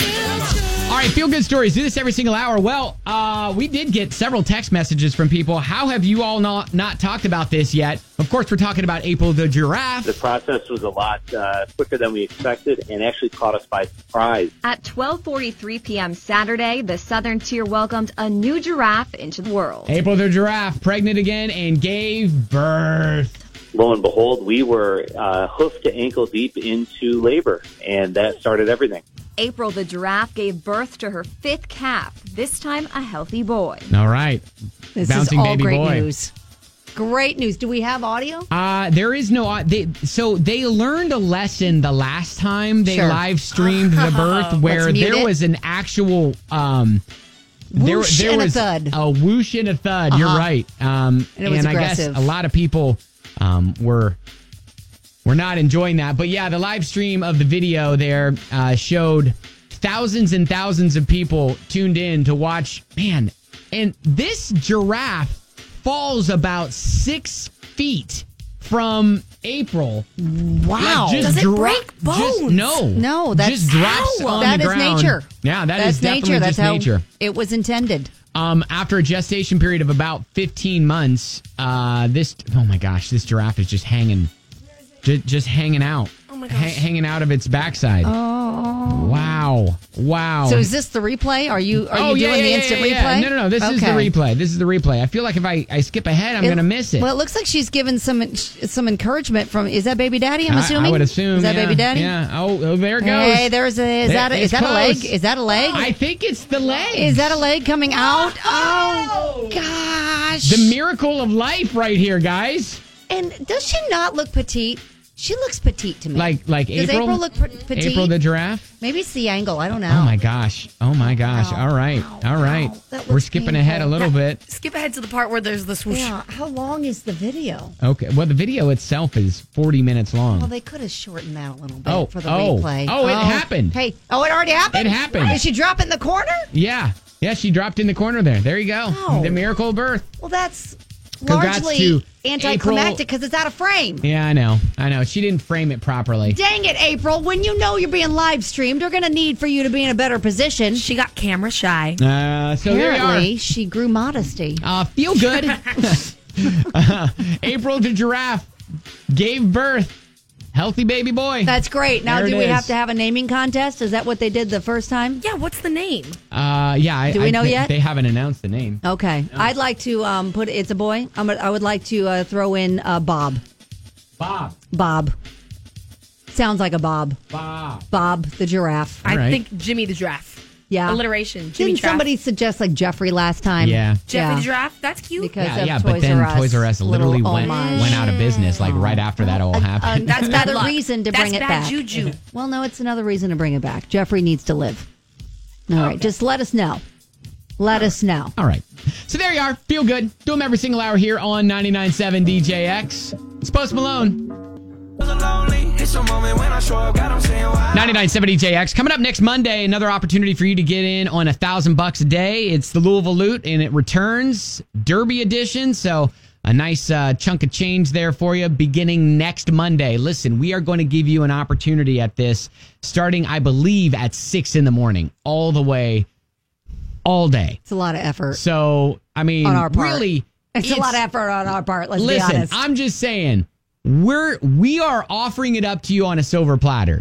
All right, feel good stories. Do this every single hour. Well, uh, we did get several text messages from people. How have you all not, not talked about this yet? Of course, we're talking about April the giraffe. The process was a lot uh, quicker than we expected and actually caught us by surprise. At twelve forty-three p.m. Saturday, the Southern Tier welcomed a new giraffe into the world. April the giraffe, pregnant again and gave birth. Lo and behold, we were uh, hoof to ankle deep into labor, and that started everything. April the giraffe gave birth to her fifth calf, this time a healthy boy. All right. This Bouncing is all baby great boy. news. Great news. Do we have audio? Uh, there is no. Uh, they, so they learned a lesson the last time they Sure. live streamed the birth, where Let's mute there it. was an actual. Um, there, Whoosh there and a was thud. a whoosh and a thud. You're Uh-huh. right. Um, And it was I guess aggressive. a lot of people um, were were not enjoying that. But yeah, the live stream of the video there uh, showed thousands and thousands of people tuned in to watch. Man, and this giraffe falls about six feet from April. Wow. Like, just Does it dro- break just- bones? no. No, that's just drops Ow. on That the is ground. nature. Yeah, that That's is definitely nature. That's just how nature. it was intended. Um, after a gestation period of about fifteen months, uh, this oh my gosh, this giraffe is just hanging, just, just hanging out. Oh my Ha- gosh. hanging out of its backside. Oh. Wow. Wow. So is this the replay? Are you are oh, you yeah, doing yeah, the yeah, instant yeah, yeah. replay? No, no, no. This is the Okay. replay. This is the replay. I feel like if I, I skip ahead, I'm It- going to miss it. Well, it looks like she's given some some encouragement from. Is that baby daddy? I'm I- assuming. I, would assume. Is that yeah, baby daddy? Yeah. Oh, oh, there it goes. Hey, there's a. Is There- that a, is it's that a leg? close. Is that a leg? I think it's the leg. Is that a leg coming out? Oh, gosh! The miracle of life right here, guys. And does she not look petite? She looks petite to me. Like like Does April. April look pe- petite? April the giraffe. Maybe it's the angle. I don't know. Oh my gosh. Oh my gosh. All right. All right. That We're looks skipping painful. ahead a little bit. Skip ahead to the part where there's the swoosh. Yeah. How long is the video? Okay. Well, the video itself is forty minutes long. Well, they could have shortened that a little bit Oh, for the oh. replay. Oh, it happened. Hey. Oh, it already happened? It happened. Did she drop it in the corner? Yeah. Yeah, she dropped in the corner there. There you go. Oh. The miracle of birth. Well, that's Congrats largely to anticlimactic because it's out of frame. Yeah, I know. I know. She didn't frame it properly. Dang it, April. When you know you're being live streamed, they're going to need for you to be in a better position. She got camera shy. Uh, so there you are. Apparently, she grew modesty. Uh, feel good. uh, April the giraffe gave birth. Healthy baby boy. That's great. Now, There do it we is. have to have a naming contest? Is that what they did the first time? Yeah, what's the name? Uh, yeah. I, Do we I- know they, yet? They haven't announced the name. Okay. I'd like to um, put it's a boy. I'm, I would like to uh, throw in uh, Bob. Bob. Bob. Sounds like a Bob. Bob. Bob the giraffe. I right. think Jimmy the Giraffe. Yeah. Alliteration. Jimmy Didn't Giraffe. somebody suggest like Jeffrey last time? Yeah. Jeffy Yeah. the Giraffe? That's cute. Because Yeah, of yeah, Toys but then R Us, Toys R Us literally little went, homage. went out of business like right after that all happened. That's Bad another luck. reason to That's bring it bad back. juju. Well, no, it's another reason to bring it back. Jeffrey needs to live. All right, just let us know. Let us know. All right. So there you are. Feel good. Do them every single hour here on ninety-nine point seven D J X. It's Post Malone. ninety-nine point seven D J X. Coming up next Monday, another opportunity for you to get in on a thousand bucks a day. It's the Louisville Loot, and it returns Derby edition. So a nice uh, chunk of change there for you beginning next Monday. Listen, we are going to give you an opportunity at this starting, I believe, at six in the morning, all the way, all day. It's a lot of effort So, I mean, on our part. really, It's, a lot of effort on our part. Let's be listen, honest. I'm just saying, we're we are offering it up to you on a silver platter.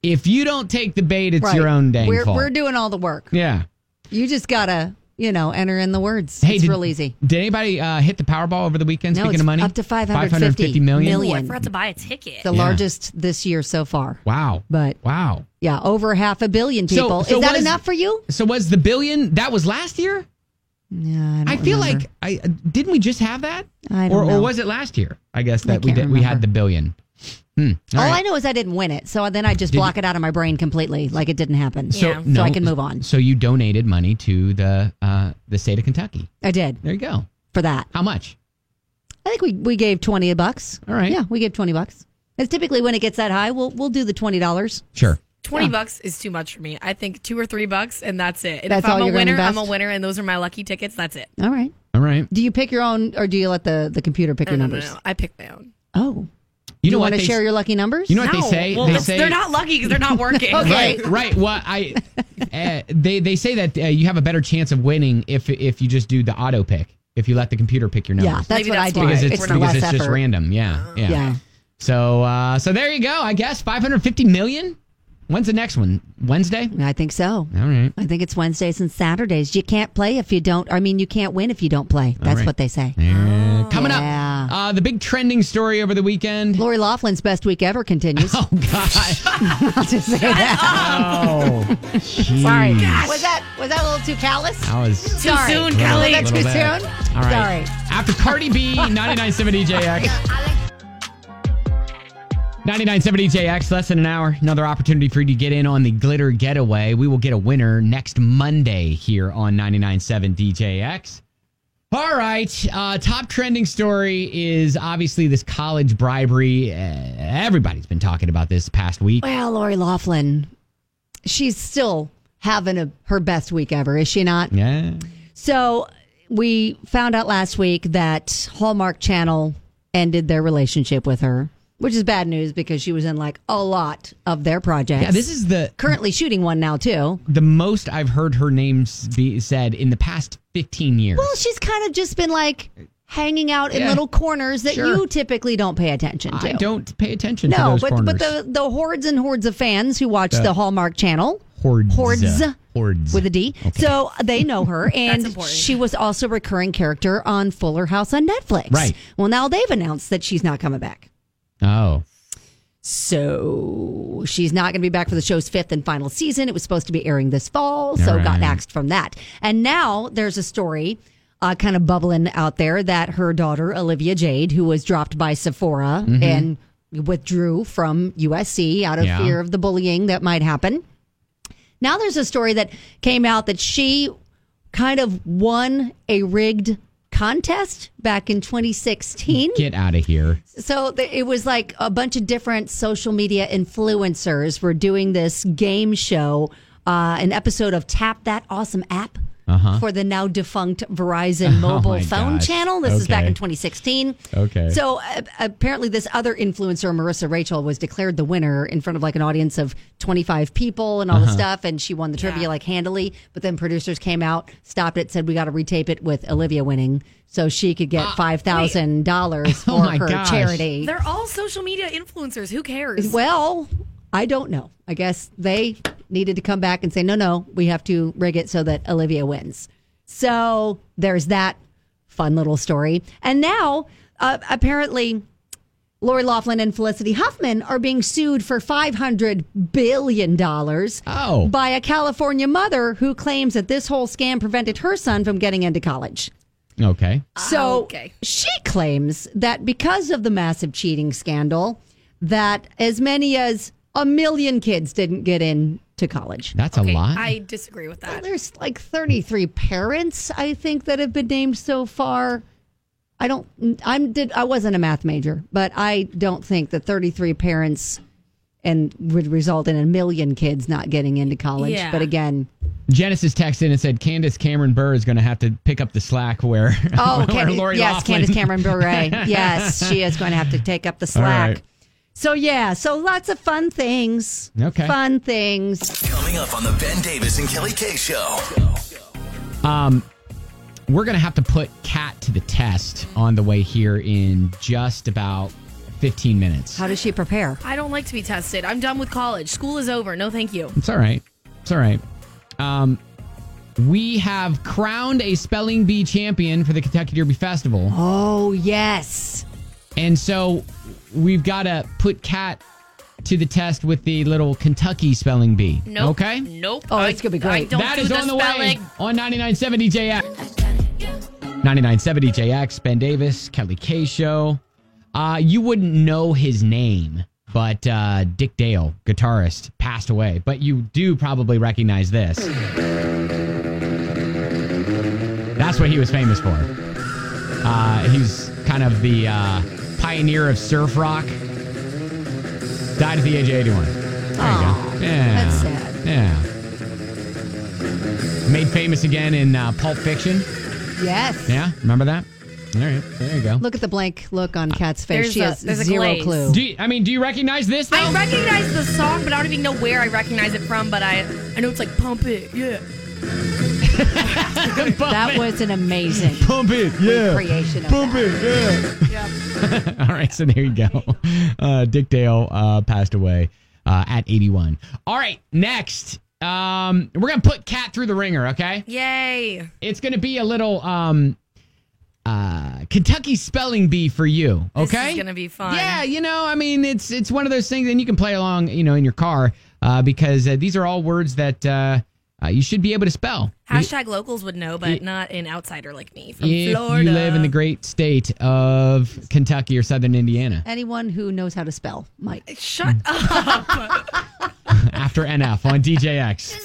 if you don't take the bait, it's Right. your own dang we're, fault. We're doing all the work. Yeah. You just gotta, you know, enter in the words. Hey, it's did, real easy. Did anybody uh, hit the Powerball over the weekend? No, Speaking it's of money, up to five hundred fifty million. million. Ooh, I forgot to buy a ticket. The Yeah. largest this year so far. Wow. But wow. Yeah, over half a billion So- people. so Is that was- enough for you? So was the billion that was last year? Yeah, I, I feel like I uh, didn't we just have that, I or don't or know. was it last year? I guess I that we can't did. We had remember. the billion. Hmm. All, All I right. know is I didn't win it, so then I just Did block you- it out of my brain completely, like it didn't happen. So, so no, I can move on. So you donated money to the uh, the state of Kentucky. I did. There you go. For that. How much? I think we, we gave twenty bucks. All right. Yeah, we gave twenty bucks. It's typically when it gets that high, we'll we'll do the twenty dollars. Sure. Twenty Yeah. bucks is too much for me. I think two or three bucks, and that's it. And That's if I'm all a you're gonna winner, I'm a invest? winner, and those are my lucky tickets. That's it. All right. All right. Do you pick your own, or do you let the, the computer pick No, your no, no, numbers? no. I pick my own. Oh. You do know you what want to they share s- your lucky numbers? You know what no. they say? Well, they that's- say they're not lucky because they're not working. Okay. Right. Right. Well, I uh, they they say that uh, you have a better chance of winning if if you just do the auto pick. If you let the computer pick your numbers. Yeah, that's Maybe what that's I do. why. because it's, it's because less it's just effort. random. Yeah. Yeah. Yeah. So uh, so there you go. I guess five hundred fifty million. When's the next one? Wednesday? I think so. All right. I think it's Wednesdays and Saturdays. You can't play if you don't. I mean, you can't win if you don't play. That's right. what they say. Uh, coming Yeah. up, uh, the big trending story over the weekend. Lori Laughlin's best week ever continues. Oh God! I'll just say that. Oh, Sorry. jeez. Was that was that a little too callous? That was Too Sorry. soon, Little- Kelly. Was that too little bit. soon? All right. Sorry. After Cardi B, ninety-nine point seven D J X. ninety-nine point seven D J X, less than an hour. Another opportunity for you to get in on the glitter getaway. We will get a winner next Monday here on ninety-nine point seven D J X. All right. Uh, top trending story is obviously this college bribery. Uh, everybody's been talking about this past week. Well, Lori Laughlin, she's still having a, her best week ever, is she not? Yeah. So we found out last week that Hallmark Channel ended their relationship with her, which is bad news because she was in like a lot of their projects. Yeah, this is the currently shooting one now too. the most I've heard her name be said in the past fifteen years. Well, she's kind of just been like hanging out in Yeah. little corners that Sure. you typically don't pay attention to. I don't pay attention to No, those but corners. but the the hordes and hordes of fans who watch The- the Hallmark Channel. Hordes. Hordes. Hordes. With a D. So they know her. And important. she was also a recurring character on Fuller House on Netflix. Right. Well, now they've announced that she's not coming back. Oh. So she's not going to be back for the show's fifth and final season. It was supposed to be airing this fall, so All right. got axed from that. And now there's a story uh, kind of bubbling out there that her daughter, Olivia Jade, who was dropped by Sephora Mhm. and withdrew from U S C out of Yeah. fear of the bullying that might happen. Now there's a story that came out that she kind of won a rigged contest back in twenty sixteen. Get out of here. So th- it was like a bunch of different social media influencers were doing this game show, uh, an episode of Tap That Awesome App Uh-huh. for the now defunct Verizon Oh mobile my phone gosh. channel. This is back Okay. in twenty sixteen. Okay. So uh, apparently this other influencer, Marissa Rachel, was declared the winner in front of like an audience of twenty-five people and all Uh-huh. the stuff. And she won the trivia like handily. But then producers came out, stopped it, said we got to retape it with Olivia winning so she could get five thousand dollars Oh for my her gosh. charity. They're all social media influencers. Who cares? Well, I don't know. I guess they needed to come back and say, no, no, we have to rig it so that Olivia wins. So there's that fun little story. And now, uh, apparently, Lori Laughlin and Felicity Huffman are being sued for five hundred billion dollars Oh. by a California mother who claims that this whole scam prevented her son from getting into college. Okay. So Okay. she claims that because of the massive cheating scandal, that as many as a million kids didn't get into college. That's Okay, a lot. I disagree with that. There's like thirty-three parents, I think, that have been named so far. I don't. I'm. Did I wasn't a math major, but I don't think that thirty-three parents and would result in a million kids not getting into college. Yeah. But again, Genesis texted in and said Candace Cameron Burr is going to have to pick up the slack where, oh, where Candace, Lori yes, Loughlin- Candace Cameron Bure. Yes, she is going to have to take up the slack. right. So yeah, so lots of fun things. Okay. Fun things. Coming up on the Ben Davis and Kelly K Show. Um, we're going to have to put Kat to the test on the way here in just about fifteen minutes. How does she prepare? I don't like to be tested. I'm done with college. School is over. No, thank you. It's all right. It's all right. Um, we have crowned a spelling bee champion for the Kentucky Derby Festival. Oh, yes. And so we've got to put Kat to the test with the little Kentucky spelling bee. Nope. Okay? Nope. Oh, it's going to be great. I don't That do is the on the spelling. way on ninety-nine point seven D J X. ninety-nine point seven D J X, Ben Davis, Kelly K Show. Uh, you wouldn't know his name, but uh, Dick Dale, guitarist, passed away. But you do probably recognize this. That's what he was famous for. Uh, he's kind of the uh, pioneer of surf rock. Died at the age of eighty-one. There Aw, you go. Yeah. that's sad. Yeah. Made famous again in uh, Pulp Fiction. Yes. Yeah, remember that? All right, there you go. Look at the blank look on Kat's face. There's she a- has there's a zero glaze. clue. Do you, I mean, do you recognize this, though? I recognize the song, but I don't even know where I recognize it from. But I, I know it's like Pump It, yeah. That was an amazing Pump it, yeah. creation of Pump that. it, yeah. All right, so there you go. Uh, Dick Dale uh, passed away uh, at eighty-one. All right, next. Um, we're going to put Kat through the ringer, okay? Yay. It's going to be a little um, uh, Kentucky spelling bee for you, okay? This is going to be fun. Yeah, you know, I mean, it's it's one of those things, and you can play along, you know, in your car uh, because uh, these are all words that uh, uh, you should be able to spell. Hashtag locals would know, but not an outsider like me from If Florida. you live in the great state of Kentucky or Southern Indiana. Anyone who knows how to spell might. Shut up. After N F on D J X.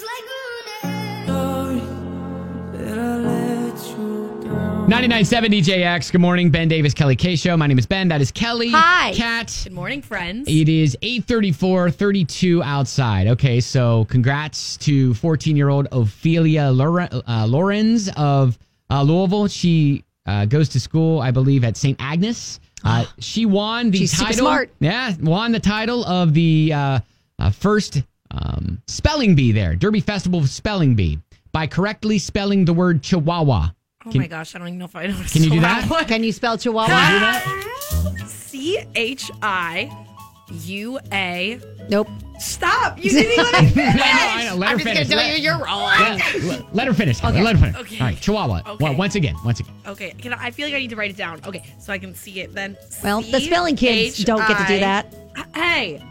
ninety-nine point seven D J X. Good morning, Ben Davis, Kelly K Show. My name is Ben. That is Kelly. Hi. Kat. Good morning, friends. It is eight thirty-four, thirty-two outside. Okay, so congrats to fourteen-year-old Ophelia Loren, uh, Lorenz of uh, Louisville. She uh, goes to school, I believe, at Saint Agnes. Uh, she won the She's super title. smart. Yeah, won the title of the uh, uh, first um, spelling bee there, Derby Festival spelling bee, by correctly spelling the word Chihuahua. Oh Can- my gosh, I don't even know if I know. how to Can you do spell that? Can you spell Chihuahua? Can you do that? C H I U A. Nope. Stop! You didn't even let me finish. I know, I know. Let I'm her just finish. gonna tell Let- you you're wrong. Let, let- let her finish. Okay. Let her finish. Okay. All right, Chihuahua. Okay. Well, once again, once again. Okay, can I, I feel like I need to write it down. Okay, so I can see it then. Well, the spelling kids don't get to do that. Hey.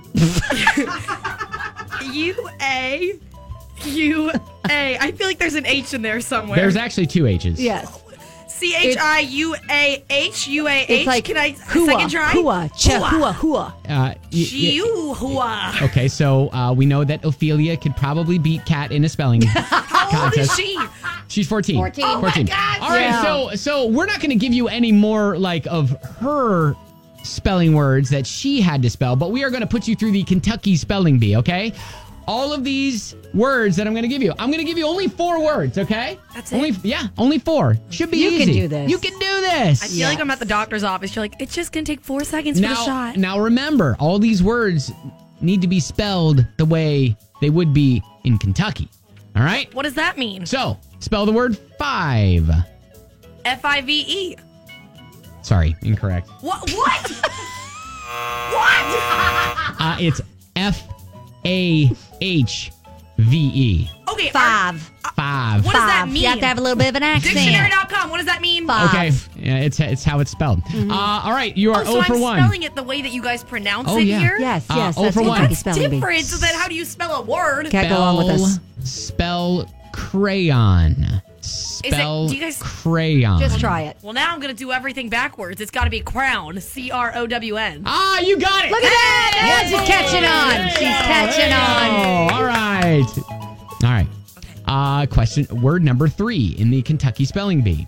U A U A. I feel like there's an H in there somewhere. There's actually two H's. Yes. C H I U A H U A H. It's like Can I hua, second try? hua, cha, hua, hua. Uh, y- y- Chihuahua. okay, so uh, we know that Ophelia could probably beat Kat in a spelling How old is contest. she? She's fourteen. fourteen. Oh my gosh. All right, Yeah. so so we're not going to give you any more like of her spelling words that she had to spell, but we are going to put you through the Kentucky spelling bee, okay? All of these words that I'm going to give you, I'm going to give you only four words, okay? That's it? Only, yeah, only four. Should be You easy. can do this. You can do this. I feel like I'm at the doctor's office. You're like, it's just gonna take four seconds for the now, shot. now remember, all these words need to be spelled the way they would be in Kentucky. All right? What does that mean? So, spell the word five. F I V E. Sorry, incorrect. What? What? what? Uh, it's F A H V E. Okay. Five. Five. What does that Five. mean? You have to have a little bit of an accent. Dictionary dot com. What does that mean? Five. Okay, yeah, it's it's how it's spelled. Uh, all right, you are Oh, so zero I'm for one. spelling it the way that you guys pronounce Oh, it yeah. here? Yes, Uh, yes. oh that's for Kentucky one. spelling bee. Different. So then how do you spell a word? Cat, go along with us. Spell crayon. Spell do you guys- crayon. Just try it. Well, now I'm going to do everything backwards. It's got to be crown. C R O W N. Ah, you got it. Look at that. Yeah, she's catching on. She's catching on. Oh, all right. All right. Uh, question, word number three in the Kentucky spelling bee.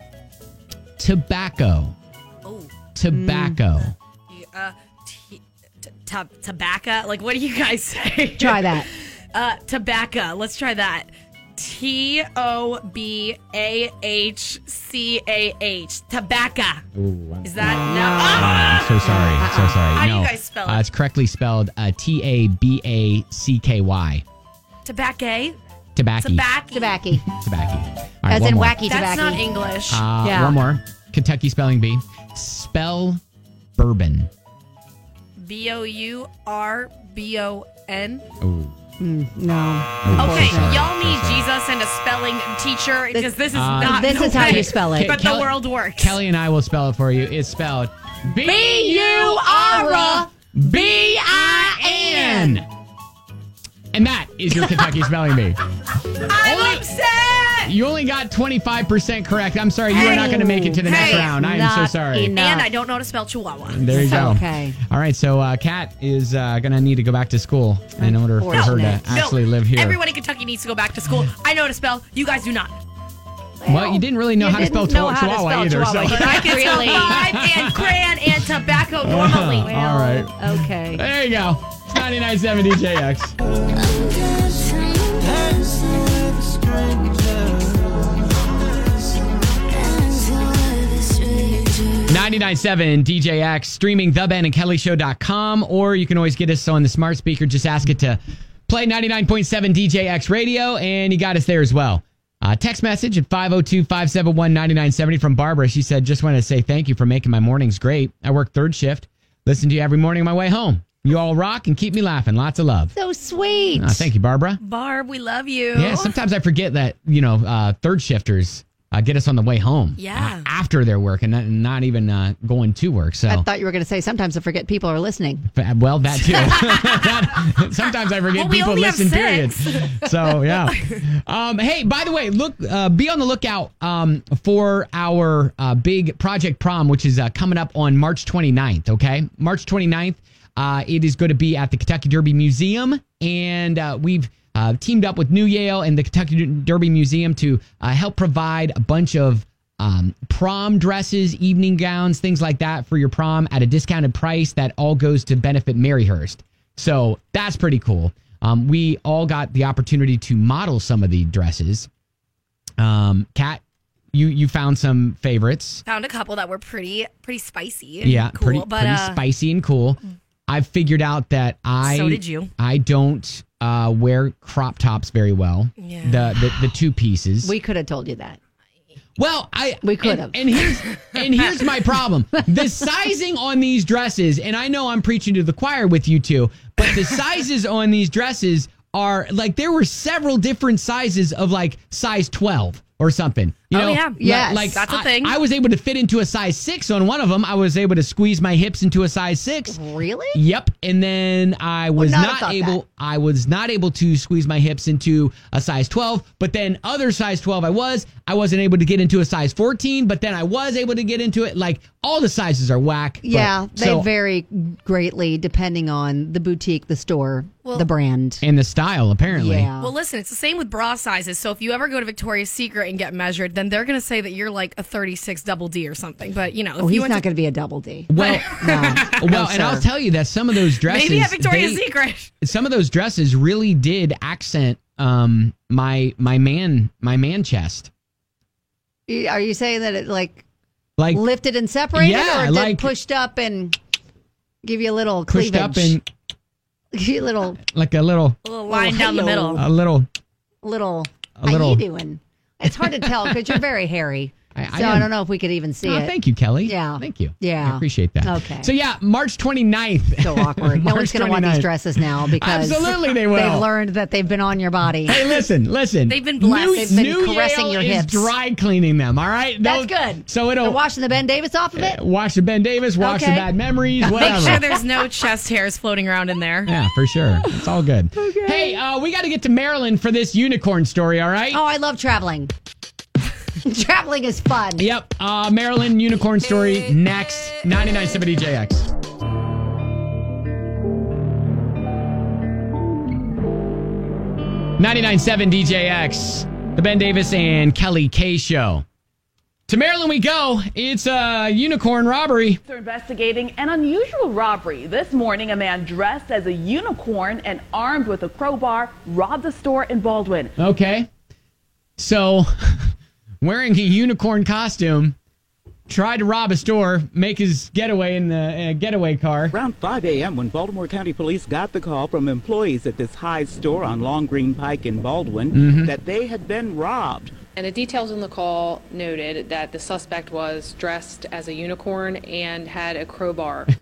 Tobacco. Oh. Tobacco. Uh, t- t- t- tobacco? Like, what do you guys say? Try that. Uh, tobacco. Let's try that. T O B A H C A H. Tobacco. Ooh, Is that I'm so sorry. So sorry. How do no, you guys spell it? Uh, it's correctly spelled uh, T A B A C K Y. no? Tobacco. Tobacco. Tobacco. Tobacco. Tobacco. All right, As one in more. wacky That's tobacco. not English. Uh, Yeah. One more. Kentucky spelling bee. Spell bourbon. B O U R B O N. Ooh. Mm, no. Okay, y'all need Jesus and a spelling teacher because this is Uh, not This the is how way you spell it. But Kelly- the world works. Kelly and I will spell it for you. It's spelled B U R B I N. And that is your Kentucky Spelling Bee. I'm upset. You only got twenty-five percent correct. I'm sorry, you are not going to make it to the next Hey, round. I am so not sorry. enough. And I don't know how to spell Chihuahua. There you go. Okay. All right, so uh, Kat is uh, going to need to go back to school in order for her to Unfortunate. actually no, live here. Everyone in Kentucky needs to go back to school. I know how to spell. You guys do not. Well, you didn't really know You how to spell didn't know Chihuahua how to spell either. Chihuahua. So. You I can Really? spell five and grand and tobacco normally. All right. Okay. There you go. It's ninety-nine point seven D J X. ninety-nine point seven D J X, streaming the ben and kelly show dot com, or you can always get us on the smart speaker. Just ask it to play ninety-nine point seven D J X radio, and you got us there as well. Uh, text message at five oh two, five seven one, nine nine seven oh from Barbara. She said, just want to say thank you for making my mornings great. I work third shift. Listen to you every morning on my way home. You all rock and keep me laughing. Lots of love. So sweet. Uh, thank you, Barbara. Barb, we love you. Yeah, sometimes I forget that, you know, uh, third shifters uh, get us on the way home. Yeah. uh, after their work and not, not even uh, going to work. So, I thought you were going to say sometimes I forget people are listening. F- well, that too. That- sometimes I forget Well, we people only have listen, period. six. So, yeah. Um, hey, by the way, look, uh, be on the lookout um, for our uh, big Project Prom, which is uh, coming up on March twenty-ninth, okay? March twenty-ninth. Uh, it is going to be at the Kentucky Derby Museum, and uh, we've uh, teamed up with New Yale and the Kentucky Derby Museum to uh, help provide a bunch of um, prom dresses, evening gowns, things like that for your prom at a discounted price that all goes to benefit Maryhurst. So that's pretty cool. Um, we all got the opportunity to model some of the dresses. Um, Kat, you you found some favorites. Found a couple that were pretty pretty spicy. Yeah, cool, pretty but, pretty uh, spicy and cool. I've figured out that I So did you. I don't uh, wear crop tops very well. Yeah. The, the the two pieces. We could have told you that. Well, I we could and, have. and here's and here's my problem. The sizing on these dresses, and I know I'm preaching to the choir with you two, but the sizes on these dresses are like there were several different sizes of like size twelve or something. You Oh, know, yeah. Li- Yes. like That's a I- thing. I was able to fit into a size six on one of them. I was able to squeeze my hips into a size six. Really? Yep. And then I was not have not thought able that. I was not able to squeeze my hips into a size twelve, but then other size twelve I was. I wasn't able to get into a size fourteen, but then I was able to get into it. Like all the sizes are whack. but- Yeah, they so- vary greatly depending on the boutique, the store, Well- the brand. and the style apparently. Yeah. Well, listen, it's the same with bra sizes. So if you ever go to Victoria's Secret and get measured, then they're going to say that you're like a thirty-six double D or something. But, you know, if Oh, you he's went not to going to be a double D. Well, No. well, No, and I'll sir. tell you that some of those dresses maybe at Victoria's they- Secret. some of those dresses really did accent um my my man my man chest. Are you saying that it like Like lifted and separated, Yeah, or did like- pushed up and give you a little pushed cleavage? up and Give you a little, like a little A little line down the halo. middle. a little little. A How little- you doing? It's hard to tell because you're very hairy. I- I so I, am- don't know if we could even see Oh, it. thank you, Kelly. Yeah. Thank you. Yeah. I appreciate that. Okay. So yeah, March twenty-ninth. So awkward. No March one's going to want these 29th. dresses now because Absolutely they will. They've learned that they've been on your body. Hey, listen, listen. They've been blessed. New, They've been New caressing Yale your is hips. dry cleaning them. All right. That's They'll- good. So They're it'll washing the Ben Davis off of it. uh, wash the Ben Davis, wash Okay. the bad memories, whatever. Make sure there's no chest hairs floating around in there. Yeah, for sure. It's all good. Hey, uh, we got to get to Maryland for this unicorn story, all right? Oh, I love traveling. Traveling is fun. Yep. Uh, Maryland unicorn story next. ninety-nine point seven D J X. ninety-nine point seven D J X. The Ben Davis and Kelly K Show. To Maryland we go. It's a unicorn robbery. They're investigating an unusual robbery. This morning, a man dressed as a unicorn and armed with a crowbar robbed a store in Baldwin. Okay. So, wearing a unicorn costume, tried to rob a store, make his getaway in the uh, getaway car. Around five a.m. when Baltimore County Police got the call from employees at this Hyde store on Long Green Pike in Baldwin Mhm. that they had been robbed. And the details in the call noted that the suspect was dressed as a unicorn and had a crowbar.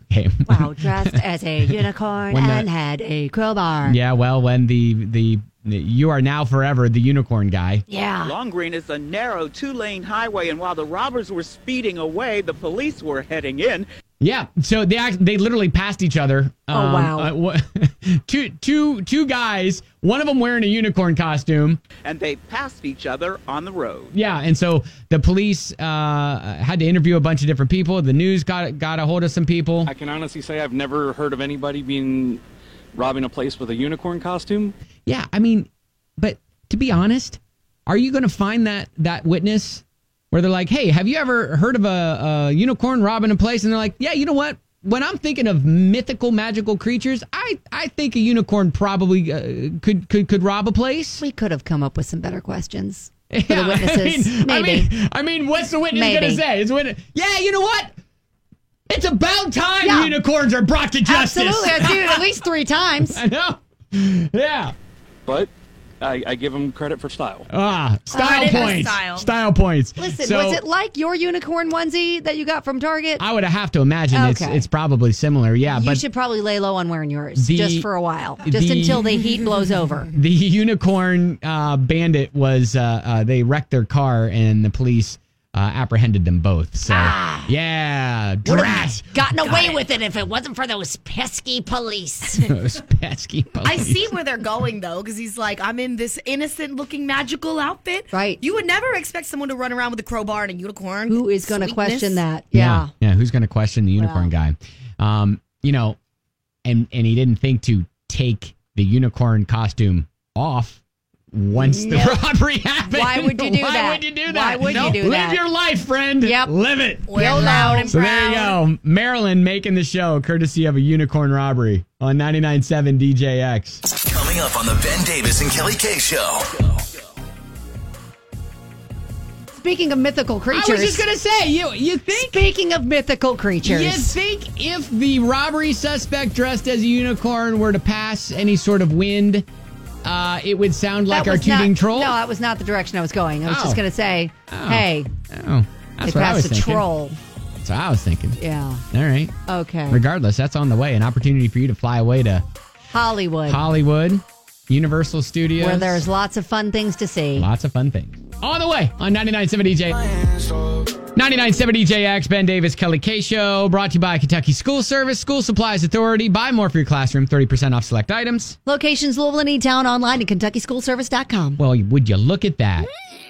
game. Wow, dressed as a unicorn When the- and had a crowbar. Yeah, well, when the the you are now forever the unicorn guy. Yeah. Long Green is a narrow two-lane highway, and while the robbers were speeding away, the police were heading in. Yeah, so they act, they literally passed each other. Oh, wow. Uh, wha- two two two guys, one of them wearing a unicorn costume. And they passed each other on the road. Yeah, and so the police uh, had to interview a bunch of different people. The news got got a hold of some people. I can honestly say I've never heard of anybody being robbing a place with a unicorn costume. Yeah, I mean, but to be honest, are you going to find that that witness where they're like, hey, have you ever heard of a, a unicorn robbing a place? And they're like, yeah, you know what? When I'm thinking of mythical, magical creatures, I, I think a unicorn probably uh, could, could could rob a place. We could have come up with some better questions for Yeah, the witnesses. I mean, Maybe. I mean, I mean, what's the witness Maybe. going to say? Is witness, yeah, you know what? It's about time Yeah. unicorns are brought to justice. Absolutely. I've seen it at least three times. I know. Yeah. But I, I give them credit for style. Ah, style Credit for points. style. Style points. Listen, So- was it like your unicorn onesie that you got from Target? I would have to imagine it's Okay. it's probably similar. Yeah, you but should probably lay low on wearing yours The- just for a while, just the- until the heat blows over. the unicorn uh, bandit was uh, uh, they wrecked their car and the police uh, apprehended them both. So yeah, Would drat. have gotten away with it if it wasn't for those pesky police. Those pesky police. I see where they're going though, because he's like, I'm in this innocent-looking magical outfit. Right. You would never expect someone to run around with a crowbar and a unicorn. Who is going to Sweetness. question that? Yeah, yeah. Who's going to question the unicorn guy? Um, you know, and and he didn't think to take the unicorn costume off once the Nope. robbery happened. Why would you do Why that? would you do that? Why would you Nope. do Live that? your life, friend. Yep. Live it. We're loud and So proud. there you go. Maryland making the show courtesy of a unicorn robbery on ninety-nine point seven D J X. Coming up on the Ben Davis and Kelly K Show. Speaking of mythical creatures. I was just going to say, you you think... Speaking of mythical creatures. You think if the robbery suspect dressed as a unicorn were to pass any sort of wind, uh, it would sound like That our was tooting not- troll? No, that was not the direction I was going. I was Oh. just going to say, Oh. hey, Oh, that's they what I was passed a thinking. troll. That's what I was thinking. Yeah. All right. Okay. Regardless, that's on the way. An opportunity for you to fly away to Hollywood, Hollywood, Universal Studios. where there's lots of fun things to see. Lots of fun things. On the way on ninety-nine point seven D J. ninety-nine point seven D J X, Ben Davis, Kelly K Show, brought to you by Kentucky School Service, School Supplies Authority. Buy more for your classroom, thirty percent off select items. Locations Louisville and E-Town, online at kentucky school service dot com. Well, would you look at that?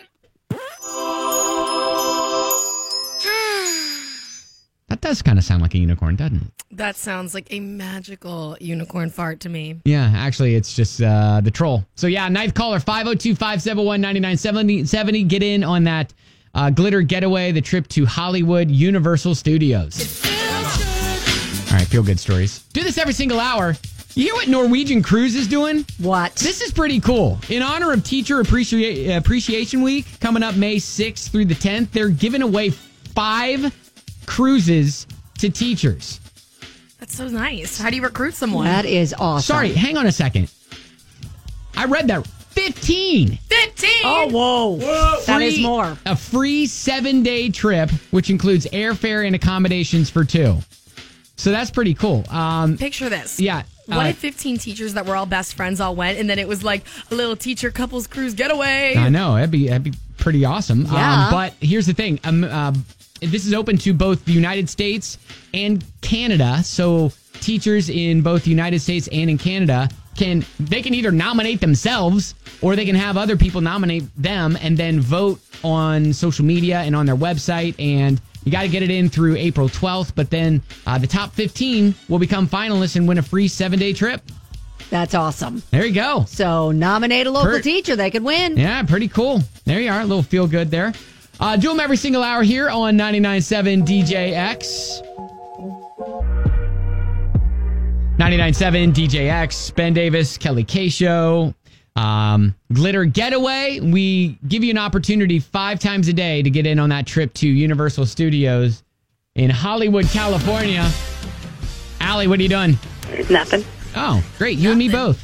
That does kind of sound like a unicorn, doesn't it? That sounds like a magical unicorn fart to me. Yeah, actually, it's just uh, the troll. So, yeah, ninth caller, five oh two, five seven one, nine nine seven zero. Get in on that uh, glitter getaway, the trip to Hollywood Universal Studios. All right, feel good stories. Do this every single hour. You hear what Norwegian Cruise is doing? What? This is pretty cool. In honor of Teacher Appreci- Appreciation Week, coming up May sixth through the tenth, they're giving away five cruises to teachers. That's so nice. How do you recruit someone? That is awesome. Sorry, hang on a second. I read that. fifteen. fifteen. Oh, whoa. That is Free- more. A free seven-day trip, which includes airfare and accommodations for two. So that's pretty cool. Um, Picture this. yeah. What uh, if fifteen teachers that were all best friends all went, and then it was like a little teacher couples cruise getaway? I know. That'd be, that'd be pretty awesome. Yeah. Um, but here's the thing. Um, uh, this is open to both the United States and Canada. So teachers in both the United States and in Canada can they can either nominate themselves or they can have other people nominate them and then vote on social media and on their website. And you got to get it in through April twelfth. But then uh, the top fifteen will become finalists and win a free seven-day trip. That's awesome. There you go. So nominate a local Per- teacher. They could win. Yeah, pretty cool. There you are. A little feel good there. Uh, do them every single hour here on ninety-nine point seven D J X. ninety-nine point seven D J X, Ben Davis, Kelly K Show. Um, Glitter Getaway. We give you an opportunity five times a day to get in on that trip to Universal Studios in Hollywood, California. Allie, what are you doing? Nothing. Oh, great. You and me both.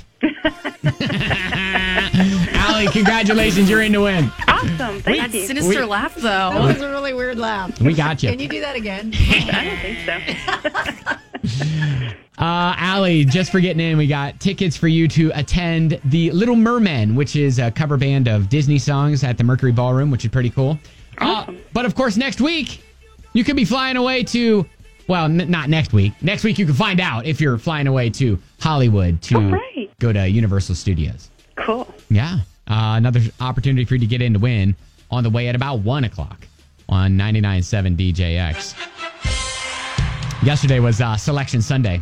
Allie, congratulations. You're in to win. Awesome. Thank That you. sinister We- laugh, though. That was a really weird laugh. We got you. Can you do that again? I don't think so. Uh, Allie, just for getting in, we got tickets for you to attend the Little Mermen, which is a cover band of Disney songs at the Mercury Ballroom, which is pretty cool. Awesome. Uh, but of course, next week, you could be flying away to, well, n- not next week. Next week, you can find out if you're flying away to Hollywood to oh, right. go to Universal Studios. Cool. Yeah. Uh, another opportunity for you to get in to win on the way at about one o'clock on ninety-nine point seven D J X. Yesterday was uh, Selection Sunday.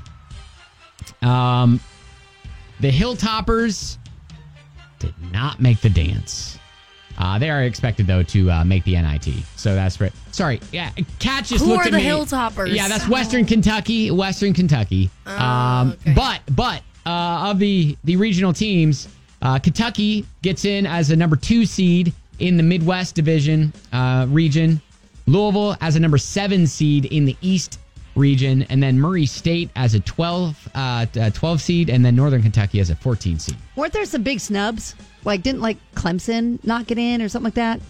Um, the Hilltoppers did not make the dance. Uh, they are expected, though, to uh, make the N I T. So that's right. Sorry. Yeah. Kat just Who looked are at the me. Hilltoppers? Yeah, that's Western Kentucky. Western Kentucky. Oh, um, okay. But, but uh, of the, the regional teams, uh, Kentucky gets in as a number two seed in the Midwest Division uh, region. Louisville as a number seven seed in the East region, and then Murray State as a twelve, uh, twelve seed, and then Northern Kentucky as a fourteen seed. Weren't there some big snubs? Like, didn't like Clemson not get in or something like that?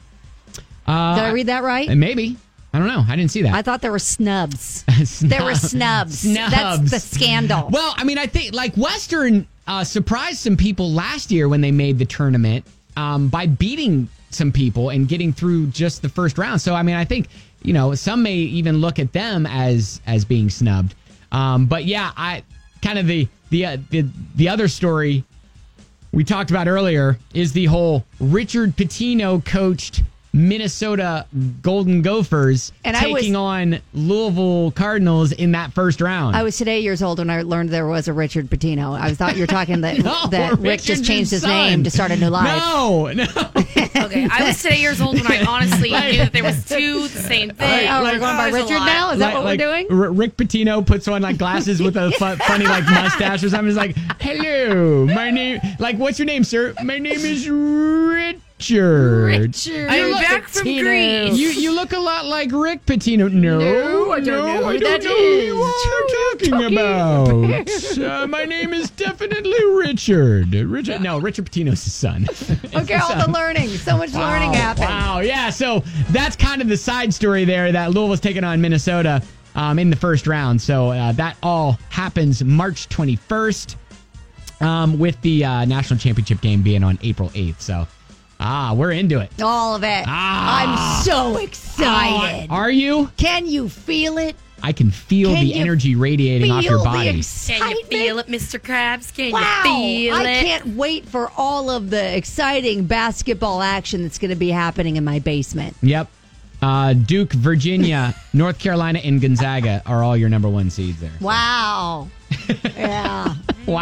Uh, Did I read that right? Maybe. I don't know. I didn't see that. I thought there were snubs. Snub- There were snubs. Snubs. That's the scandal. Well, I mean, I think like Western uh, surprised some people last year when they made the tournament um, by beating some people and getting through just the first round. So, I mean, I think, you know, some may even look at them as as being snubbed. Um, but yeah, I kind of the the, uh, the the other story we talked about earlier is the whole Richard Pitino coached Minnesota Golden Gophers And I was- taking on Louisville Cardinals in that first round. I was today years old when I learned there was a Richard Pitino. I thought you were talking that, No, that Rick Richard's just changed his son. name to start a new life. No, no. Okay, I was today years old when I honestly knew that there was two the same thing. Oh, we're going by There's a Richard lot. now? Is that Like- what like we're doing? R- Rick Pitino puts on like glasses with a fu- funny like mustache or something. He's like, "Hello, my name." Like, what's your name, sir? My name is Richard. Richard. I'm You look- back from Pitino. Greece. You you look a lot like Rick Pitino. No, No, I don't know no, who I that don't know is. who you're talking about. uh, my name is definitely Richard. Richard. No, Richard Pitino's his son. Okay, all the learning. So much learning happened. Wow, yeah. So that's kind of the side story there that Louisville's taking on Minnesota um, in the first round. So uh, that all happens March twenty-first um, with the uh, national championship game being on April eighth. So ah, we're into it. All of it. Ah. I'm so excited. Are you? Can you feel it? I can feel Can the you energy radiating off your Feel the body. Can you excitement? feel it, Mister Krabs? Can Wow. you feel I it? can't wait for all of the exciting basketball action that's going to be happening in my basement. Yep. Uh, Duke, Virginia, North Carolina, and Gonzaga are all your number one seeds there. Wow. Yeah.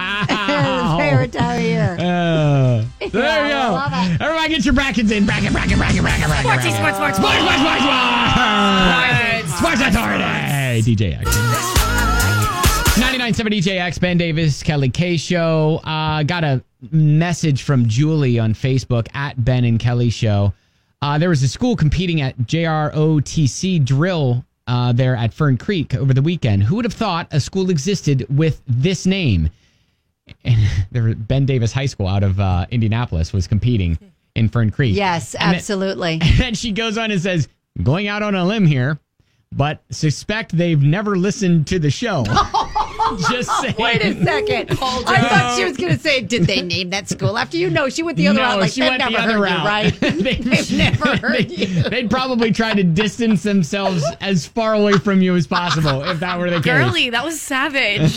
Wow. Favorite time of year. Uh, there Yeah, you go. I love it. Everybody get your brackets in. Bracket, bracket, bracket, bracket, bracket. Sportsy, bracket. sports, sports, Sports, sports. sports, sports, sports. Sports Authority. D J X. ninety-nine point seven D J X, Ben Davis, Kelly K Show. Uh, got a message from Julie on Facebook at Ben and Kelly Show. Uh, there was a school competing at J R O T C drill uh, there at Fern Creek over the weekend. Who would have thought a school existed with this name? And there was Ben Davis High School out of uh, Indianapolis was competing in Fern Creek. Yes, And then- absolutely. and then she goes on and says, going out on a limb here, but suspect they've never listened to the show. Just saying. Wait a second. I thought she was going to say, did they name that school after you? No, she went the other No, route. Like, she they've went never the other heard route. you, right? They- They've never heard they, you. They'd probably try to distance themselves as far away from you as possible if that were the case. Girly, that was savage.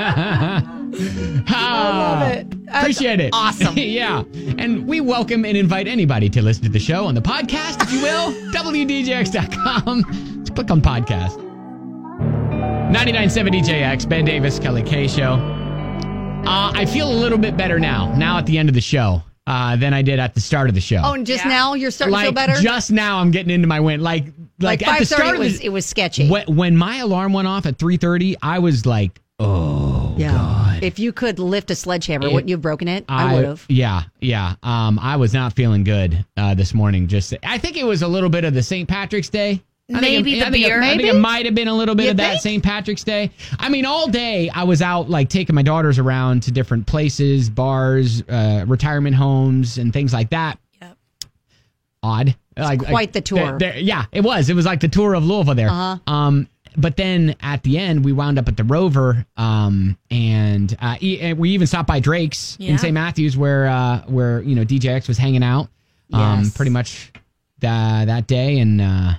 Ah, love it. Appreciate it. Awesome. Yeah. And we welcome and invite anybody to listen to the show on the podcast, if you will. W D J X dot com. Just click on podcast. ninety-nine point seven D J X, Ben Davis, Kelly K Show. Uh, I feel a little bit better now, now at the end of the show, uh, than I did at the start of the show. Oh, and just now you're starting like, to feel better? just now I'm getting into my win. Like, like, like at the five thirty, start it of was, the, it was sketchy. when, when my alarm went off at three thirty, I was like, oh, yeah. God. If you could lift a sledgehammer, It- wouldn't you have broken it? I, would have. Yeah, yeah. Um, I was not feeling good uh, this morning. Just, I think it was a little bit of the Saint Patrick's Day. I Maybe think it, the I think it- beer. I think Maybe? it might have been a little bit You of that think? Saint Patrick's Day. I mean, all day I was out like taking my daughters around to different places, bars, uh, retirement homes, and things like that. Yep. Odd. Like, quite like, the tour. there- there- yeah, it was. It was like the tour of Louisville there. Uh-huh. Um, but then at the end, we wound up at the Rover, um, and, uh, e- and we even stopped by Drake's Yeah. in Saint Matthews, where uh, where you know D J X was hanging out, um, Yes. pretty much that that day, and uh,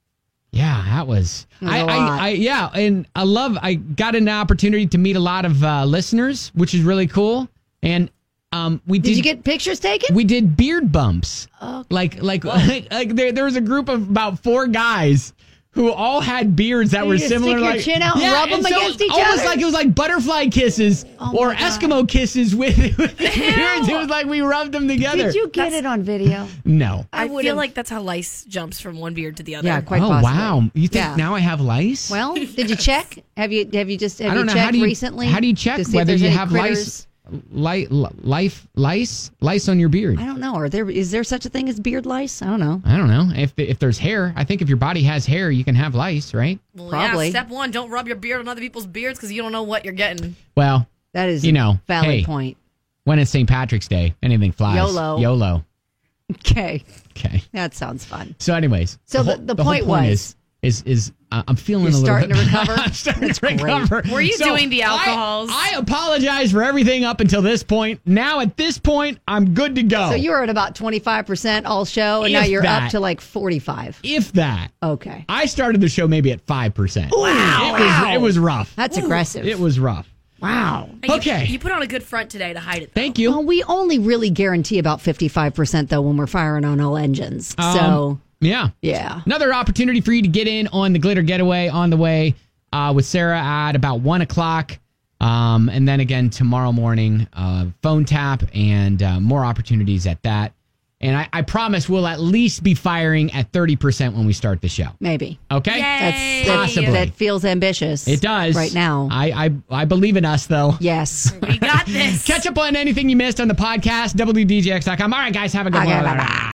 yeah, that was It was I, a I, lot. I yeah, and I love I got an opportunity to meet a lot of uh, listeners, which is really cool, and um, we did. Did you get pictures taken? We did beard bumps. Oh, Like, like, like, like there, there was a group of about four guys who all had beards that You were just similar. stick your like, chin out and yeah, rub them so against each almost other? like it was like butterfly kisses Oh or my God. Eskimo kisses with, with the beards. It was like we rubbed them together. Did you get it on video? No. I, I feel would've- like that's how lice jumps from one beard to the other. Yeah, quite oh possibly. wow! You think Yeah. now I have lice? Well, did you check? Have you have you just have I don't you know. checked How do you recently? How do you check to see if whether there's you any have critters? lice, li, life, lice, lice on your beard? I don't know. Are there is there such a thing as beard lice? I don't know. I don't know. If if there's hair, I think if your body has hair, you can have lice, right? Well, Probably. Yeah, step one, don't rub your beard on other people's beards because you don't know what you're getting. Well, That is you know, a valid hey, point. when it's Saint Patrick's Day, anything flies. YOLO. YOLO. Okay, Okay. that sounds fun. So, anyways, So whole- the- the whole point was- is is is uh, I'm feeling You're a little starting bit to recover? I'm starting That's to great. recover. Were you So doing the I- alcohols? I, apologize for everything up until this point. Now at this point, I'm good to go. So you were at about twenty-five percent all show, and now If you're that. up to like forty-five. if that. Okay. I started the show maybe at five percent. Wow. It was it was rough. That's aggressive. It was rough. Wow. Hey, you- Okay. You, put on a good front today to hide it. Though. Thank you. Well, we only really guarantee about fifty-five percent, though, when we're firing on all engines. Um, so, Yeah. yeah. Another opportunity for you to get in on the Glitter Getaway on the way uh, with Sarah at about one o'clock. Um, and then again tomorrow morning, uh, phone tap and uh, more opportunities at that. And I, I promise we'll at least be firing at thirty percent when we start the show. Maybe. Okay? That's, that, Possibly. that feels ambitious. It does. Right now. I, I, I believe in us, though. Yes. We got this. Catch up on anything you missed on the podcast, W D J X dot com. All right, guys, have a good Okay, one. bye-bye.